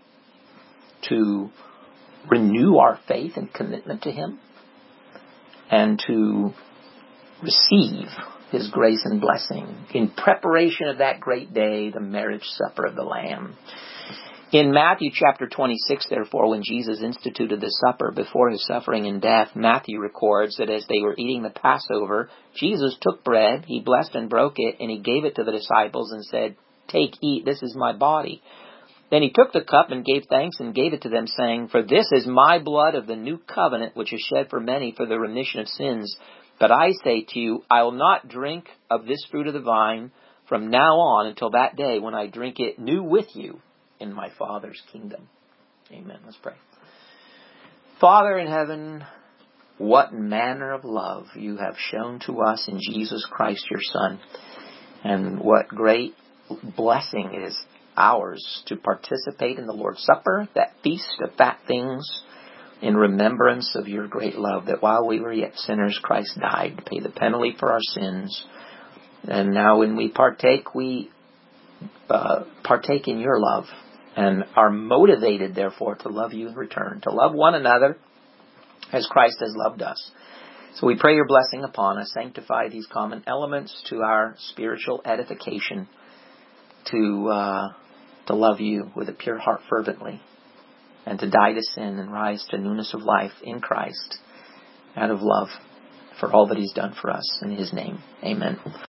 to renew our faith and commitment to Him, and to receive His grace and blessing in preparation of that great day, the marriage supper of the Lamb. In Matthew chapter 26, therefore, when Jesus instituted the supper before His suffering and death, Matthew records that as they were eating the Passover, Jesus took bread, He blessed and broke it, and He gave it to the disciples and said, "Take, eat, this is my body." Then He took the cup and gave thanks and gave it to them, saying, "For this is my blood of the new covenant, which is shed for many for the remission of sins. But I say to you, I will not drink of this fruit of the vine from now on until that day when I drink it new with you in my Father's kingdom." Amen. Let's pray. Father in heaven, what manner of love You have shown to us in Jesus Christ, Your Son, and what great blessing it is ours to participate in the Lord's Supper, that feast of fat things, in remembrance of Your great love, that while we were yet sinners, Christ died to pay the penalty for our sins. And now when we partake in Your love, and are motivated, therefore, to love You in return, to love one another as Christ has loved us. So we pray Your blessing upon us. Sanctify these common elements to our spiritual edification, to love You with a pure heart fervently, and to die to sin and rise to newness of life in Christ out of love for all that He's done for us. In His name, amen.